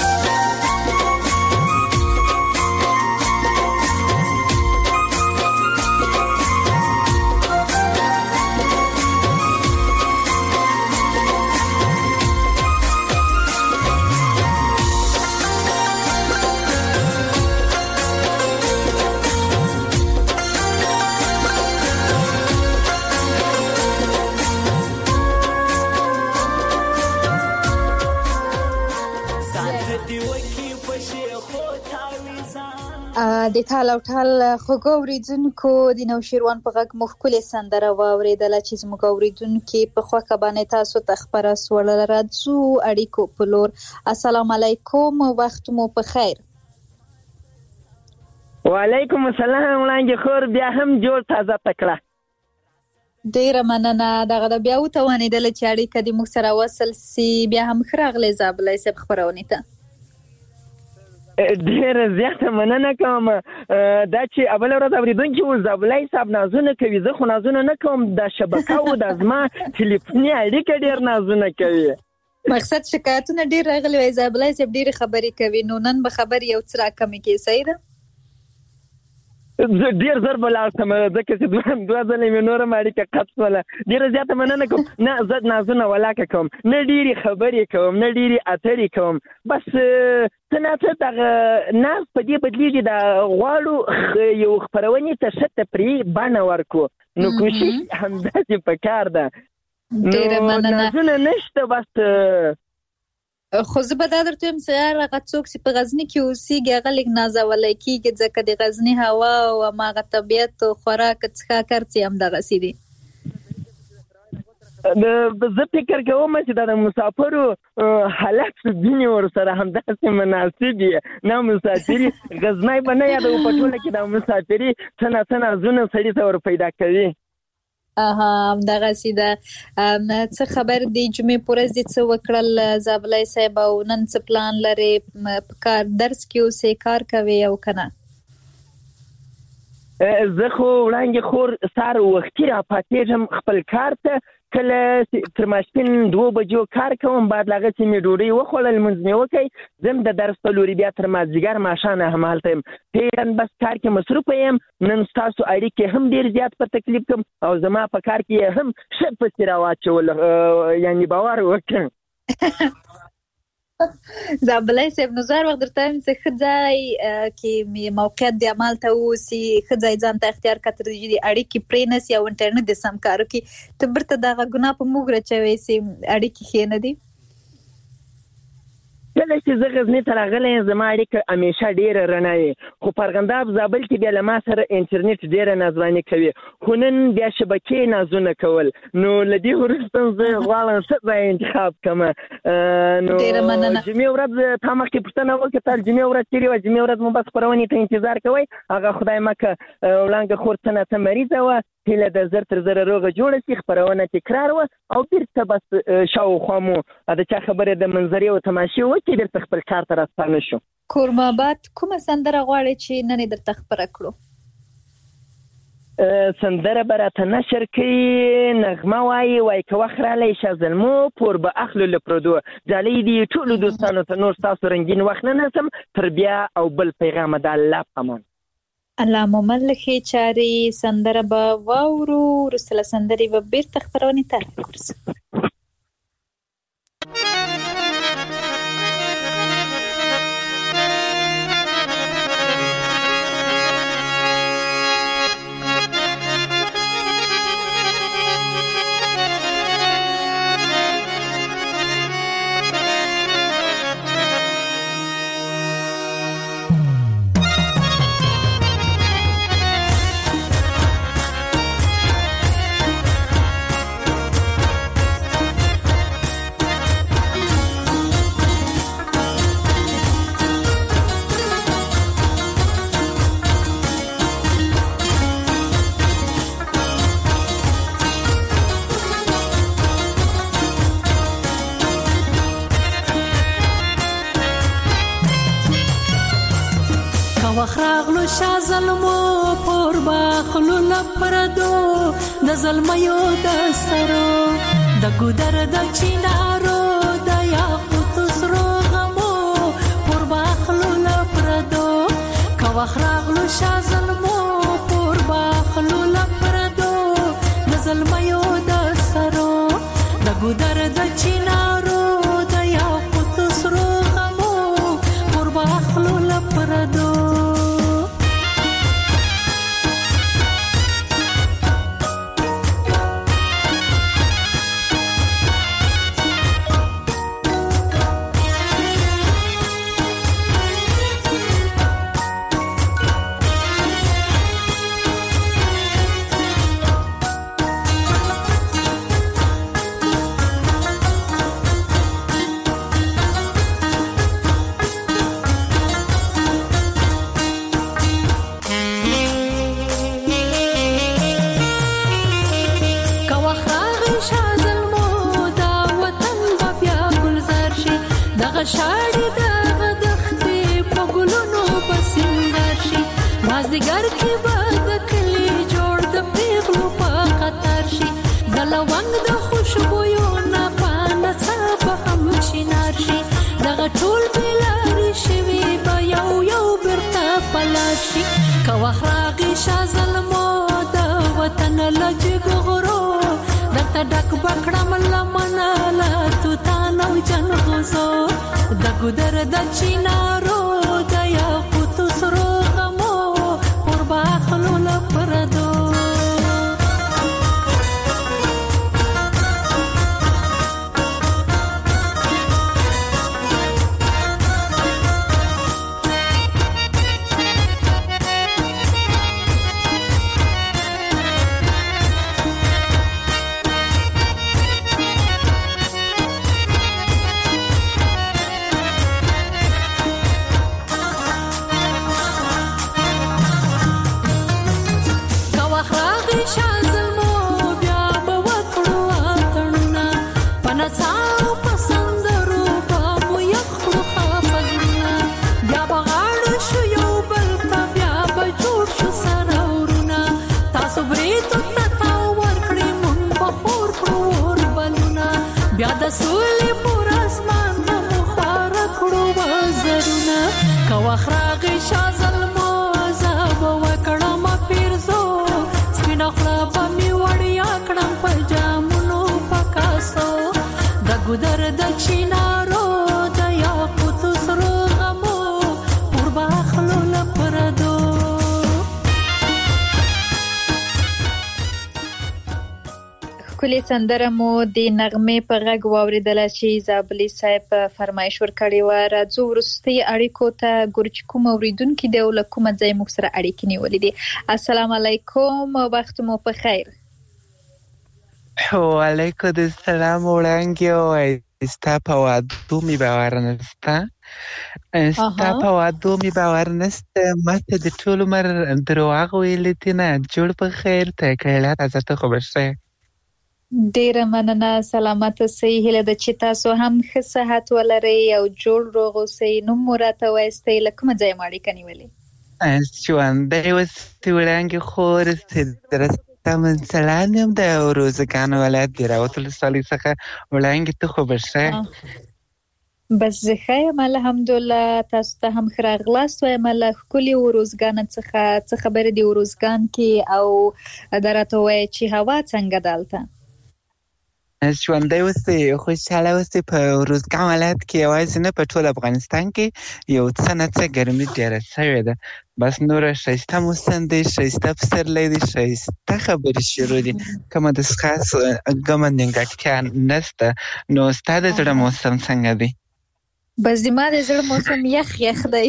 د ټال او ټال خوږو اوریدونکو د نوشیروان په غږ مو ښکلې سندره واورېدله چې زموږ اوریدونکي په خوښه باندې تاسو ته خپره سوله. راځو اړیکو په لور. السلام علیکم، وخت مو په خیر. وعلیکم السلام وړانګې خور، بیا هم جوړ تازه تکړه. ډیره مننه. دغه د بیا وتوانېدله چې اړیکه د موږ سره وصل سي. بیا هم ښه راغلی زابلی صاحب خپرونې ته. ډېره زیاته مننه کوم. دا چې اوله ورځ اورېدونکي و زابلای صاحب نازونه کوي، زه خو نازونه نه کوم، دا شبکه و دا زما ټلیفوني اړیکه ډېر نازونه کوي. مقصد شکایتونه ډېر راغلي وای، زابلای صاحب ډېرې خبرې کوي، نو نن به خبرې یو څه راکمې کړي. صحیح ده؟ زه ډېر زر به لاړ شم ځکه چې دوه دوه ځلې مې نوره م اړیکه قط شوله. ډېره زیاته مننه کوم. نه زه نازونه ولاکه کوم، نه ډېرې خبرې کوم، نه ډېرې اترې کوم، بس څه نه څه دغه ناز په دې بدلېږي. دا غواړو یو خپرونې ته ښه تفریحي بڼه ورکړو، نو کوشش همداسې پکار ده. نو نازونه نشته بس. خو زه به دا درته وایم چې هغه څوک چې په غزني کې اوسېږي هغه لږ نازولی کېږي، ځکه د غزني هوا او هماغه طبیعت او خوراک څښاک هر څه همدغسې دي. زه فکر کوم چې دا د مسافرو حالت ځینې ورسره همداسې مناسب وي. نه مسافري غزنی به نه یادوو، په ټوله کې دا مسافري څه نه څه نازونه سړي ته ور پیدا کوي. اها همدغسې ده. څه خبر دی جمعې په ورځ دې څه وکړل زابلای صاحب، او نن څه پلان لرې؟ په کار درس کې اوسې، کار کوې او که نه؟ زه خو وړاندې خور سهار وختي راپاڅېږم خپل کار ته، کله تر ماسپښین دوو بجو کار کوم، بعد له هغه چې مې ډوډۍ وخوړل، لمونځ مې وکړ، ځم د درس په لوري، بیا تر مازدیګر ماښامه همالته یم. فعلا بس کار کې مصروفه یم. نن ستاسو اړیکې هم ډېر زیات په تکلیف کوم، او زما په کار کې هم ښه پسې راواچول، یعنې باور وکړم. زابلای صاحب نو زار وخت درته وایم چې ښه ځای کې موقعیت د عمل ته اوسي، ښه ځای ځان ته اختیار کړه تر دې چې اړیکې پرې نه سي او انټرنټ دې سم کار وکړي. ته بیرته دغه ګناه په موږ راچوې چې اړیکې ښې نه دي. کله چې زه غزني ته راغلی یم زما اړیکه همیشه ډېره رڼه وي، خو په ارغنداب زابل کې بیا له ما سره انټرنټ ډېره نازواني کوي، خو نن بیا شبکې نازونه کول. نو له دې وروسته زه غواړم څه ځای انتخاب کړم. نو جمعې ورځ تا مخکې پوښتنه وکړه، تا جمعې ورځ چېرې وه؟ جمعې ورځ مو بس خپرونې ته انتظار کوئ. هغه خدای مکه وړانګه خور څه نه څه مریضه وه، هیله د زر تر زره روغه جوړه شي، خپرونه تکرار وه، او بیرته بس شاوخوا مو د چا خبرې د منظرې او تماشې وکړي، بیرته خپل کار ته راستانه شو. کورماباد کومه سندره غواړې چې نن یې درته خپره کړو؟ سندره به راته نشر کوي، نغمه وایي، وایي که وخت رالی شه زلمو پور به اخلو له پردو، جالۍ دي ټولو دوستانو ته نور ستاسو رنګین وخت نه نسم، تر بیا او بل پیغامه د الله په امان. الله مو ملخې چارې سندره به واورو، وروسته له سندرې به بیرته خپرونې ته راګرځو. وخراغلو شا ظلمو پور باخلو لپردو د ظلمیو د سرو د ګودر د چینارو د یاقوت سرو غمو پور باخلو لپردو کا وخراغلو شا ظلمو پور باخلو لپردو د ظلمیو د سرو د ګودر د چینارو د یاقوت سرو غمو پور باخلو لپردو. مازدیګر کې به د کلي جوړ د پیغلو په قطار شي د لونګ د خوشبویو نه پانه څه به هم شینار شي دغه ټول بېلارې شوي به یو یو بیرته پلار شي که وخت راغی شاه زلمو د وطن له جګو غرو درته ډک به کړم لمنه له توتان او جنغوزو د ګودر د چینارو د یاقوتو سرو غمو قربه اخلو له پردو سولې پر اسمان د مخاره کړو وزرونه که وخت راغی شاه زلمو زه به وکړم پیرزو سپینه خوله به مې وړیا کړم په جامونو په کاسو د ګودر د چینارو د یاقوتو سرو غمو قربه اخلو له پردو ښکلې سندره مو د نغمې په غږ واورېدله چې زابلي صاحب فرمایش ورکړی و. راځو وروستۍ اړیکو ته ګورو چې کوم اورېدونکي دی او له کومه ځای موږ سره اړیکې نیولې دي. السلام علیکم، وخت مو په خیر. وعلیکم السلام وړانګې او ستا په وعدو مې باور نشته ستا په وعدو مې باور نشته ما ته د ټول عمر دروغ ویلي دي نه. جوړ په خیر ته کله تازه ته خو به ښه ډیره مننه، سلامت اوسئ. هیله ده چې تاسو هم ښه صحت ولرئ او جوړ روغ اوسئ. نوم مو راته وایستئ، له کومه ځایه مو اړیکه نیولې؟ ژوندی اوسئ وړانګې خور، درسته منسلان یم د روزګان ولایت د راوت ولسوالۍ څخه. وړانګې ته خو به ښه؟ بس زه ښه یم الحمدلله. تاسو ته هم ښه راغلاست وایم له ښکلي وروزګان څخه. څه خبرې دي وروزګان کې او دا راته ووایه چې هوا څنګه ده هلته؟ ژوندی اوسئ، خوشحاله اوسئ. په روزګان ولایت کې یوازې نه په ټول افغانستان کې یو څه نه څه ګرمي ډېره شوې ده. بس نوره ښایسته موسم دی، ښایسته پسرلی دی، ښایسته خبرې شروع دي. کومه د خاص ګمه نیمګړتیا نشته. نو ستا د زړه موسم څنګه دی؟ بس زما د زړه موسم یخ یخ دی.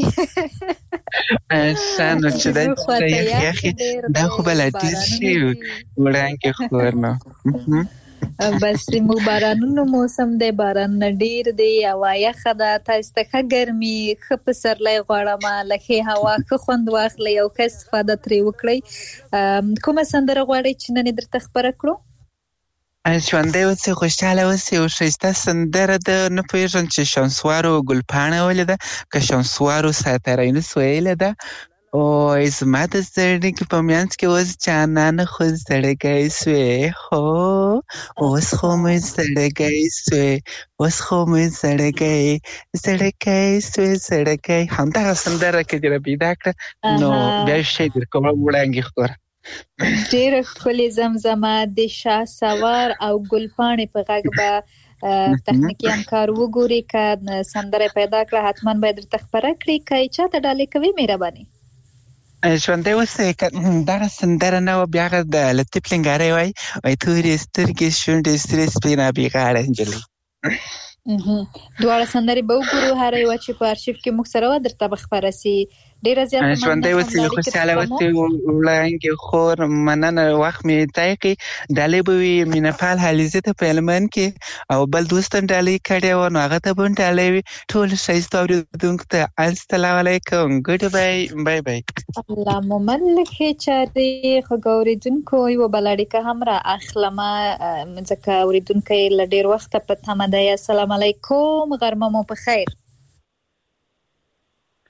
ښه نو چې دی یخ یخ دا خو به لا ډېر شي وړانګې خور نو. بس موږ بارانونو موسم دی، بارانونه ډیر دی، هوا یخه ده. تاسو ته ښه ګرمي، ښه پسرلی غواړم، له ښې هوا ښه خوند واخلئ او ښه استفاده ترې وکړئ. کومه سندره غواړئ چې نن یې درته خپره کړو؟ ژوندی اوسئ، خوشحاله اوسئ. یو ښایسته سندره ده، نه پوهېږم چې شمسوارو ګلپاڼه ولې ده که شمسوارو ساترینس ویلې ده. اوی زما د زړګي په منځ کې اوس جانانه خو زړګی سوې، خو اوس خو مې زړګی سوې، اوس خو مې زړګی زړګی سوې زړګی. همدغه سندره که دې راپیدا کړه نو بیا شی در کومه وړانګې خوره. ډېره ښکلې زمزمه د شاه سوار او ګلپاڼې په غږ به تخنیکي همکار وګوري که سندره پیدا کړه حتما باید درته خپره کړي. که یې چاته ډالۍ کوي مهرباني ژوندی اوسئ. دغه سندره نه وه بیا هغه د لطیف لنګارۍ وایي وایي تورې سترګې شونډې سرې سپینه بېغاړه نجلۍ. دواړه سندرې به وګورو، هره یوه چې په ارشیف کې موږ سره وه درته به خپره سي. ډېره زیاته ژوندی اوسئ، خوشحاله اوسئ وړانګې خور. مننه، وخت مې ځای کړي. ډالۍ به وي مینهپال حلیزې ته په هلمند کې او بل دوست هم ډالۍ کړې وه نو هغه ته به هم ډالۍ وي. ټولو ښایستو اورېدونکو ته السلام علیکم، ګډ بای بای بای. الله مو من له ښې چارې خوږ اورېدونکو یوه بله اړیکه هم را اخلمه ځکه اورېدونکی له ډېر وخته په تمه دی. السلام علیکم، غرمه مو په خیر.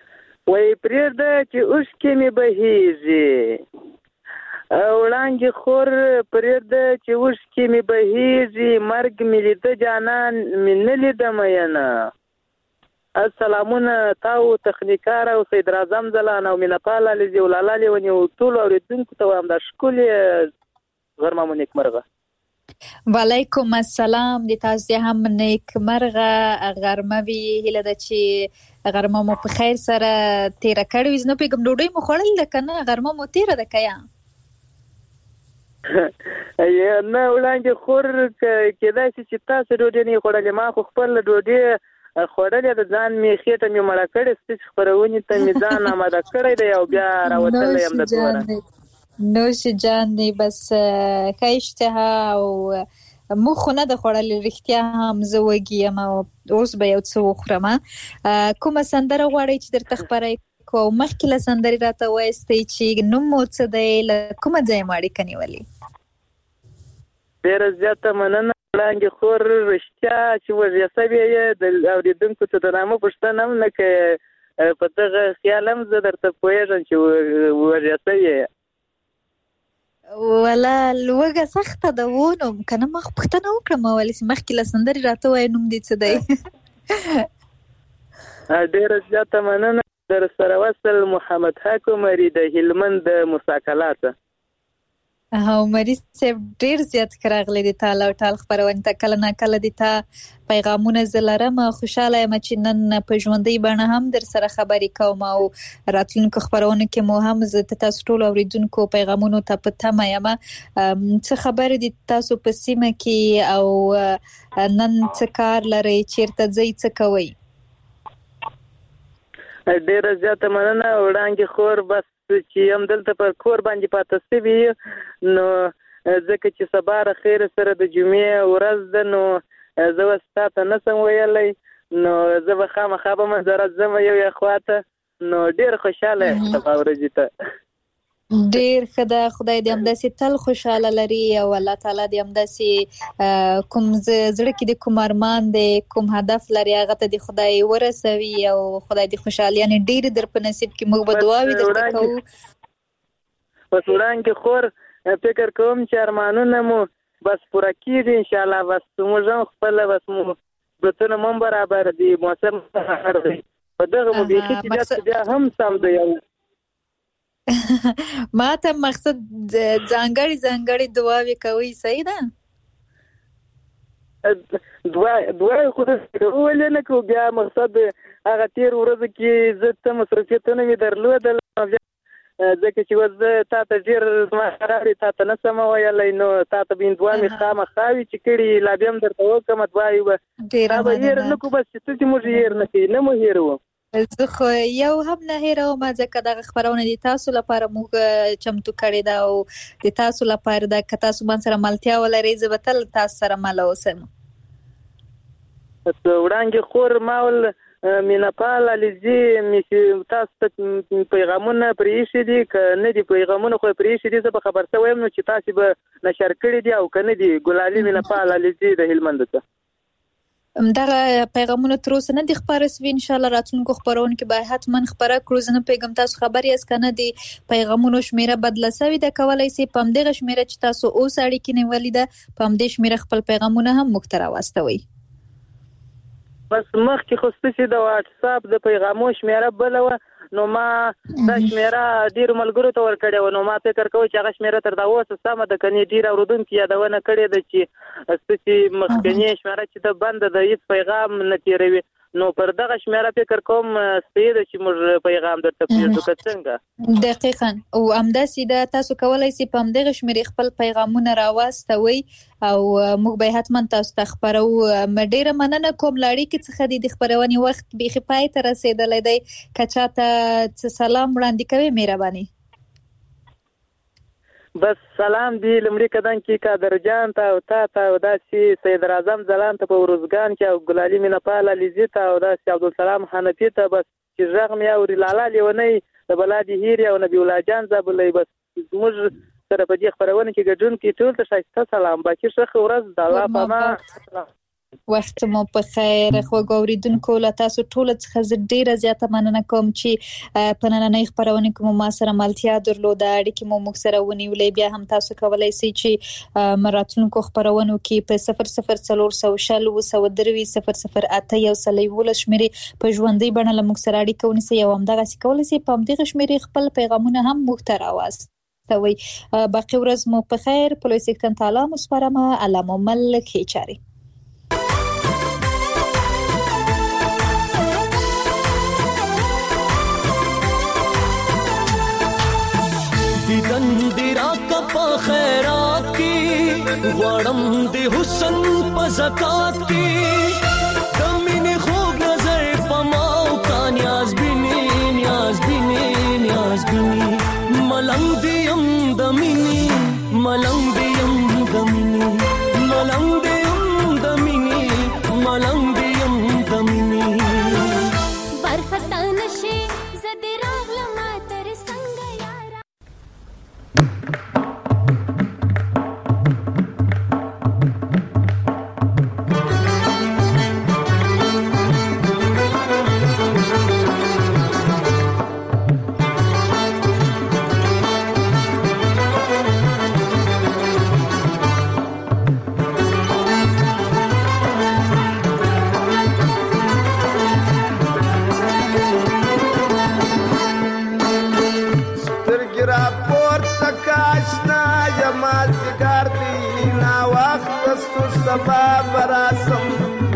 وای پرېږده چې اوښکې مې بهیږي وړانګې خور پرېږده چې اوښکې مې بهیږي مرګ مې لیده جانان مې نه لیده مینه السلامونه تاو تخنیکار او سید اعظم ځلان او مینه پال علیزي او لالا لیونی او ټول اورېدونکو ته وایم دا ښکلې غرمه مو نیکمرغه. وعلیکم السلام د تاسو هم نیکمرغه غرمه وي. هیله ده چې غرمه مو په خیر سره تیره کړې وي. زه نه پوهېږم ډوډۍ مو خوړل ده که نه؟ غرمه مو تیره ده که یا نه وړاندې خور کېدای شي چې تاسو ډوډۍ نه یې خوړلې. ما خو خپل ډوډۍ خوړلې ده ځان مې خېټه مې مړه کړې ستاسې خپرونې ته مې ځان آماده کړی دی او بیا راوتلی یم د کوره. نوش جان دی بس ښه اشتها او موږ خو نه ده خوړلې رښتیا هم زه وږې یم او اوس به یو څه وخورم. کومه سندره غواړئ چې درته خپره کړو او مخکې له سندرې راته وایستئ چې نوم مو څه دی له کومه ځایه مو اړیکه نیولې؟ ډېره زیاته مننه وړانګې خور رښتیا چې وږې سوې یې د اورېدونکو څه د نامه پوښتنه هم نه کوې په دغه خیال هم زه درته پوهېږم چې وږې سوې یې. ولا لوږه سخته ده و نو که نه ما خو پوښتنه وکړم ولې چې مخکې له سندرې راته وایې نوم دې څه دی؟ ډېره زیاته مننه. در سره وصل محمد حق عمري د هلمند د مساکلاته. عمري صاحب ډېر زیات ښه راغلی د تا له ټال خپرونې ته. کله نه کله د تا پیغامونه زه لرم. خوشحاله یم چې نن په ژوندۍ بڼه هم در سره خبرې کوم او راتلونکو خپرونو کې مو هم زه تاسو ټولو اورېدونکو پیغامونو ته په تمه یم. څه خبرې دي تاسو په سیمه کې او نن څه کار لرئ؟ چېرته ځئ؟ څه کوئ؟ ډېره زیاته مننه وړانګې خور. بس چې یم دلته پر کور باندې پاته سوي نو ځکه چې سبا خیر سره د جمعې ورځ ده نو زه اوس تا ته نه شم ویلی نو زه به خامخا به منظره ځم یو یې خواته نو ډېر خوشحاله یم سبا ورځې ته. ډېر ښه ده. خدای دې همداسې تل خوشحاله لري او الله تعالی دې همداسې کوم زړه کې د کوم ارمان دی کوم هدف لري هغه ته دې خدای ورسوي او خدای دې خوشحالیانې ډېرې در په نصیب کړي. موږ به دعاوې درته کوو. بس وړانګې خور فکر کوم چې ارمانونه مو بس پوره کېږي انشاءالله. بس موږ هم خپله بس مو بتونه مو هم برابر دي موسم برابر دی په دغه مو بیخي چې بیا هم سم دی. ما ته مقصد ځانګړي ځانګړي دعاوې کوي صحیح ده؟ دعاوې خو ولې نه کوو بیا مقصد هغه تېر ورځو کې زه ته مصروفیتونه مې درلودل ځکه چې اوس زه تا ته ډېر زما خرابې تا ته نه شم ویلی نو تا ته به دعا مې خامخا وي چې کړي لا بیا هم درته وکړم دعاوې به تا به هېر نه کړو بس چې څه چې موږ هېر نه کوي نه مو هېروو. زه خو یو هم نه هېروم ځکه دغه خپرونه د تاسو لپاره موږ چمتو کړې ده او د تاسو لپاره ده. که تاسو من سره ملتیا ولرئ زه به تل تاسو سره مله اوسم. وړانګې خور ما ول مینه پال علیزي تاسو ته پیغامونه پرې ایښي دي که نه دي پیغامونه خو یې پرې ایښي دي زه به خبر شوی یم نو چې تاسې به نشر کړي دي او که نه دي ګلالي مینه پال علیزي د هلمند ته دغه پیغامونه تر اوسه نه دي خپاره سوي. انشاءالله راتلونکو خپرونو کې به حتما خپره کړو. زه نه پوهېږم تاسو خبر یاست که نه د پیغامونو شمېره بدله سوې ده. کولی سئ په همدغه شمېره چې تاسو اوس اړیکې نیولې ده په همدې شمېره خپل پیغامونه هم موږ ته راواستوئ. بس مخکې خو ستاسې د واټساپ د پیغامو شمېره بله وه نو ما دا شمېره ډېرو ملګرو ته ورکړې وه نو ما فکر کوم چې هغه شمېره تر دا اوسه سمه ده که نه ډېر اورېدونکي یادونه کړې ده چې ستاسې مخکنۍ شمېره چې ده بنده ده هېڅ پیغام نه تېروي نو پر دغه شمېره فکر کوم صحیح ده چې موږ پیغام درته پرېږدو که څنګه؟ دقیقاً او همداسې ده. تاسو کولی سئ په همدغه شمېرې خپل پیغامونه راواستوئ او موږ به حتما تاسو ته خپرو. ډېره مننه کوم له اړیکې څخه د دې خپرونې وخت بیخي پای ته رسېدلی دی. که چاته څه سلام وړاندې کوئ مهرباني. بس سلام دی لمړي قدم کې قادر جان ته او تا ته او داسې سید اعظم ځلان ته په وروزګان کې او ګلالي مینه پال علیزي ته او داسې عبدالسلام حنفي ته بس چې غږ مې اوري لالا لیونۍ د بلادي هیرې او نبي الله جان زابلۍ بس زموږ سره په دې خپرونه کې ګډون کې ټول ته ښایسته سلام باقي ښه ورځ د الله په امان. وخت مو په خیر. خو ګوریدونکو له تاسو ټول څخه زه ډیره زیاته مننه کوم چې په نننۍ خبرونه کې مو ما سره ملتیا درلوده، اړیکې مو موږ سره ونیولې. بیا هم تاسو کولای شئ چې مراتونکو خبرونو کې په صفر صفر څلور سوه شل اووه سوه دروي صفر صفر اته یو سل یولس شمیرې په ژوندۍ بڼه له موږ سره اړیکه ونیسئ او همدغسې کولای شئ په همدغه شمیرې خپل پیغامونه هم موږ ته راواستوئ. باقي ورځ مو په خیر. په لوی څښتن تعالی مو سپارمه. الله مو مل ښې چارې. دیدن دی راکا پا خیرات کی غوارم دی حسن پا زکات کی دمین خوب نظر پا ماو کا نیاز بینی نیاز بینی نیاز بینی ملنگ دیم دمینی ملنگ دیم دمینی ملنگ دیم دمینی ملنگ دیم دمینی برخطا نشی زدی راغلم تر سنگ سبا براسم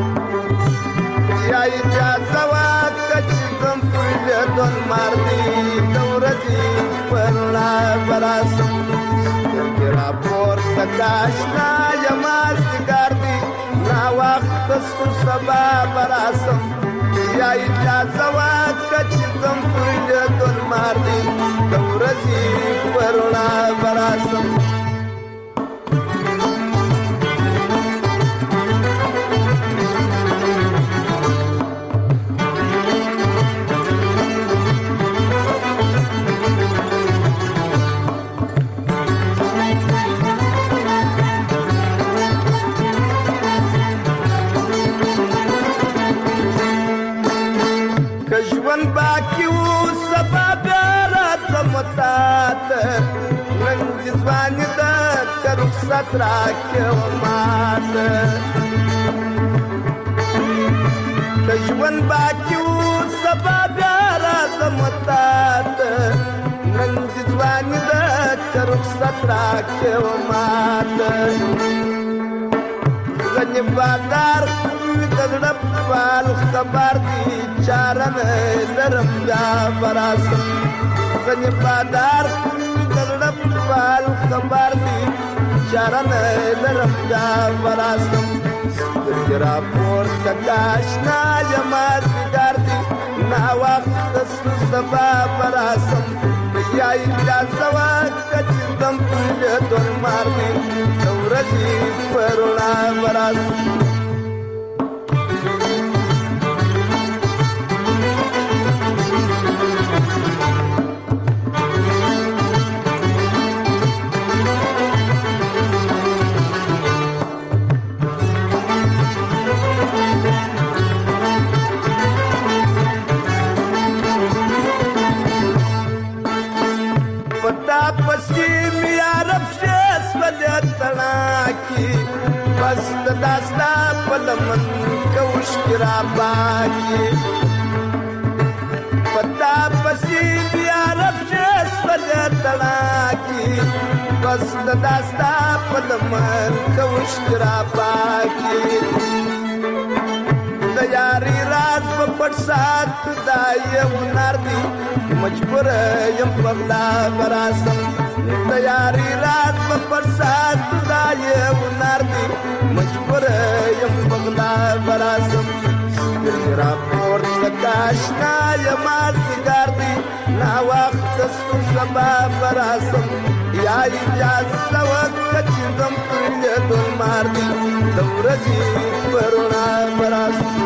یا اجازه واکه چې زم پر دون ماردی دورځي پرنا براسم سترګې راپورته کاشنا یم ازګار دي نا وخت ستو سبا براسم یا اجازه واکه چې زم پر دون ماردی دورځي پرنا براسم ستراکه و مات کجون باکیو سبا بیارا زمتات ننج جوانی دا کرک ستراکه و مات غنی بادار خوی دگڑب وال خبر دی چارن درم جا براسم غنی بادار خوی دگڑب وال خبر دی چارن لرم دا براسم سترګې راپورته کاشنا یم ازګار دي نا وخت ستو سبا براسم یا اجازه واکه چې زم پر دون ماردی دورځي پرنا براسم داستا پلمن کوش کرا باکی پتا پسی بیا رفشس پلتنا کی بس داستا پلمن کوش کرا باکی دیاری راز پپٹ ساتھ دائی ونار دی مجبور یم پغلا براسم دیاری راز پپٹ ساتھ دائی ونار دی مجبور یم پغلا براسم سترګې راپورته کاشنا یم ازګار دي نا وخت ستو سبا براسم یا اجازه وکړه چې زم پر دون ماردی دورځي پرنا براسم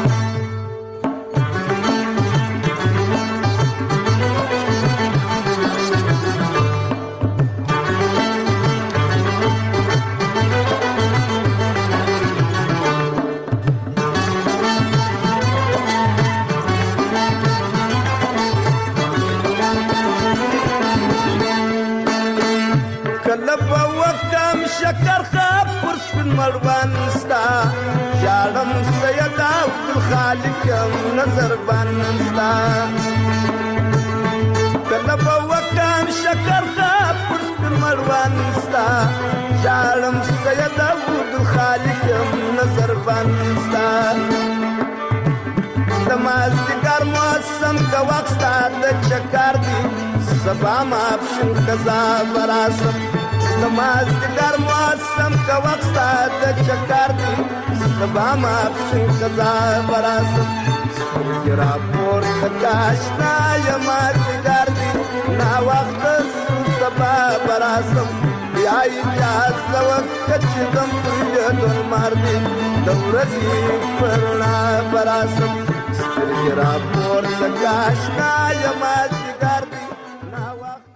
کله به وکم شکر خاب پر سپین مړوند ستا ژاړم سید عبدالخالق یم نظر بند ستا کله به وکم شکر خاب پر سپین مړوند ستا ژاړم سید عبدالخالق یم نظر بند ستا د مازدیګر موسم که وخت ستا د چکر دی سبا ماپښین قضا به راسم د مازدیګر موسم که وخت ستا د چکر دی سبا ماپښین قضا به راسم سترګې راپورته که اشنا یم مازدیګر دی ناوخته سو سبا به راسم بیا اجازه وکړه چې ځم پر لیدو لمر دی د ورځې په رڼا به راسم سترګې راپورته که اشنا یم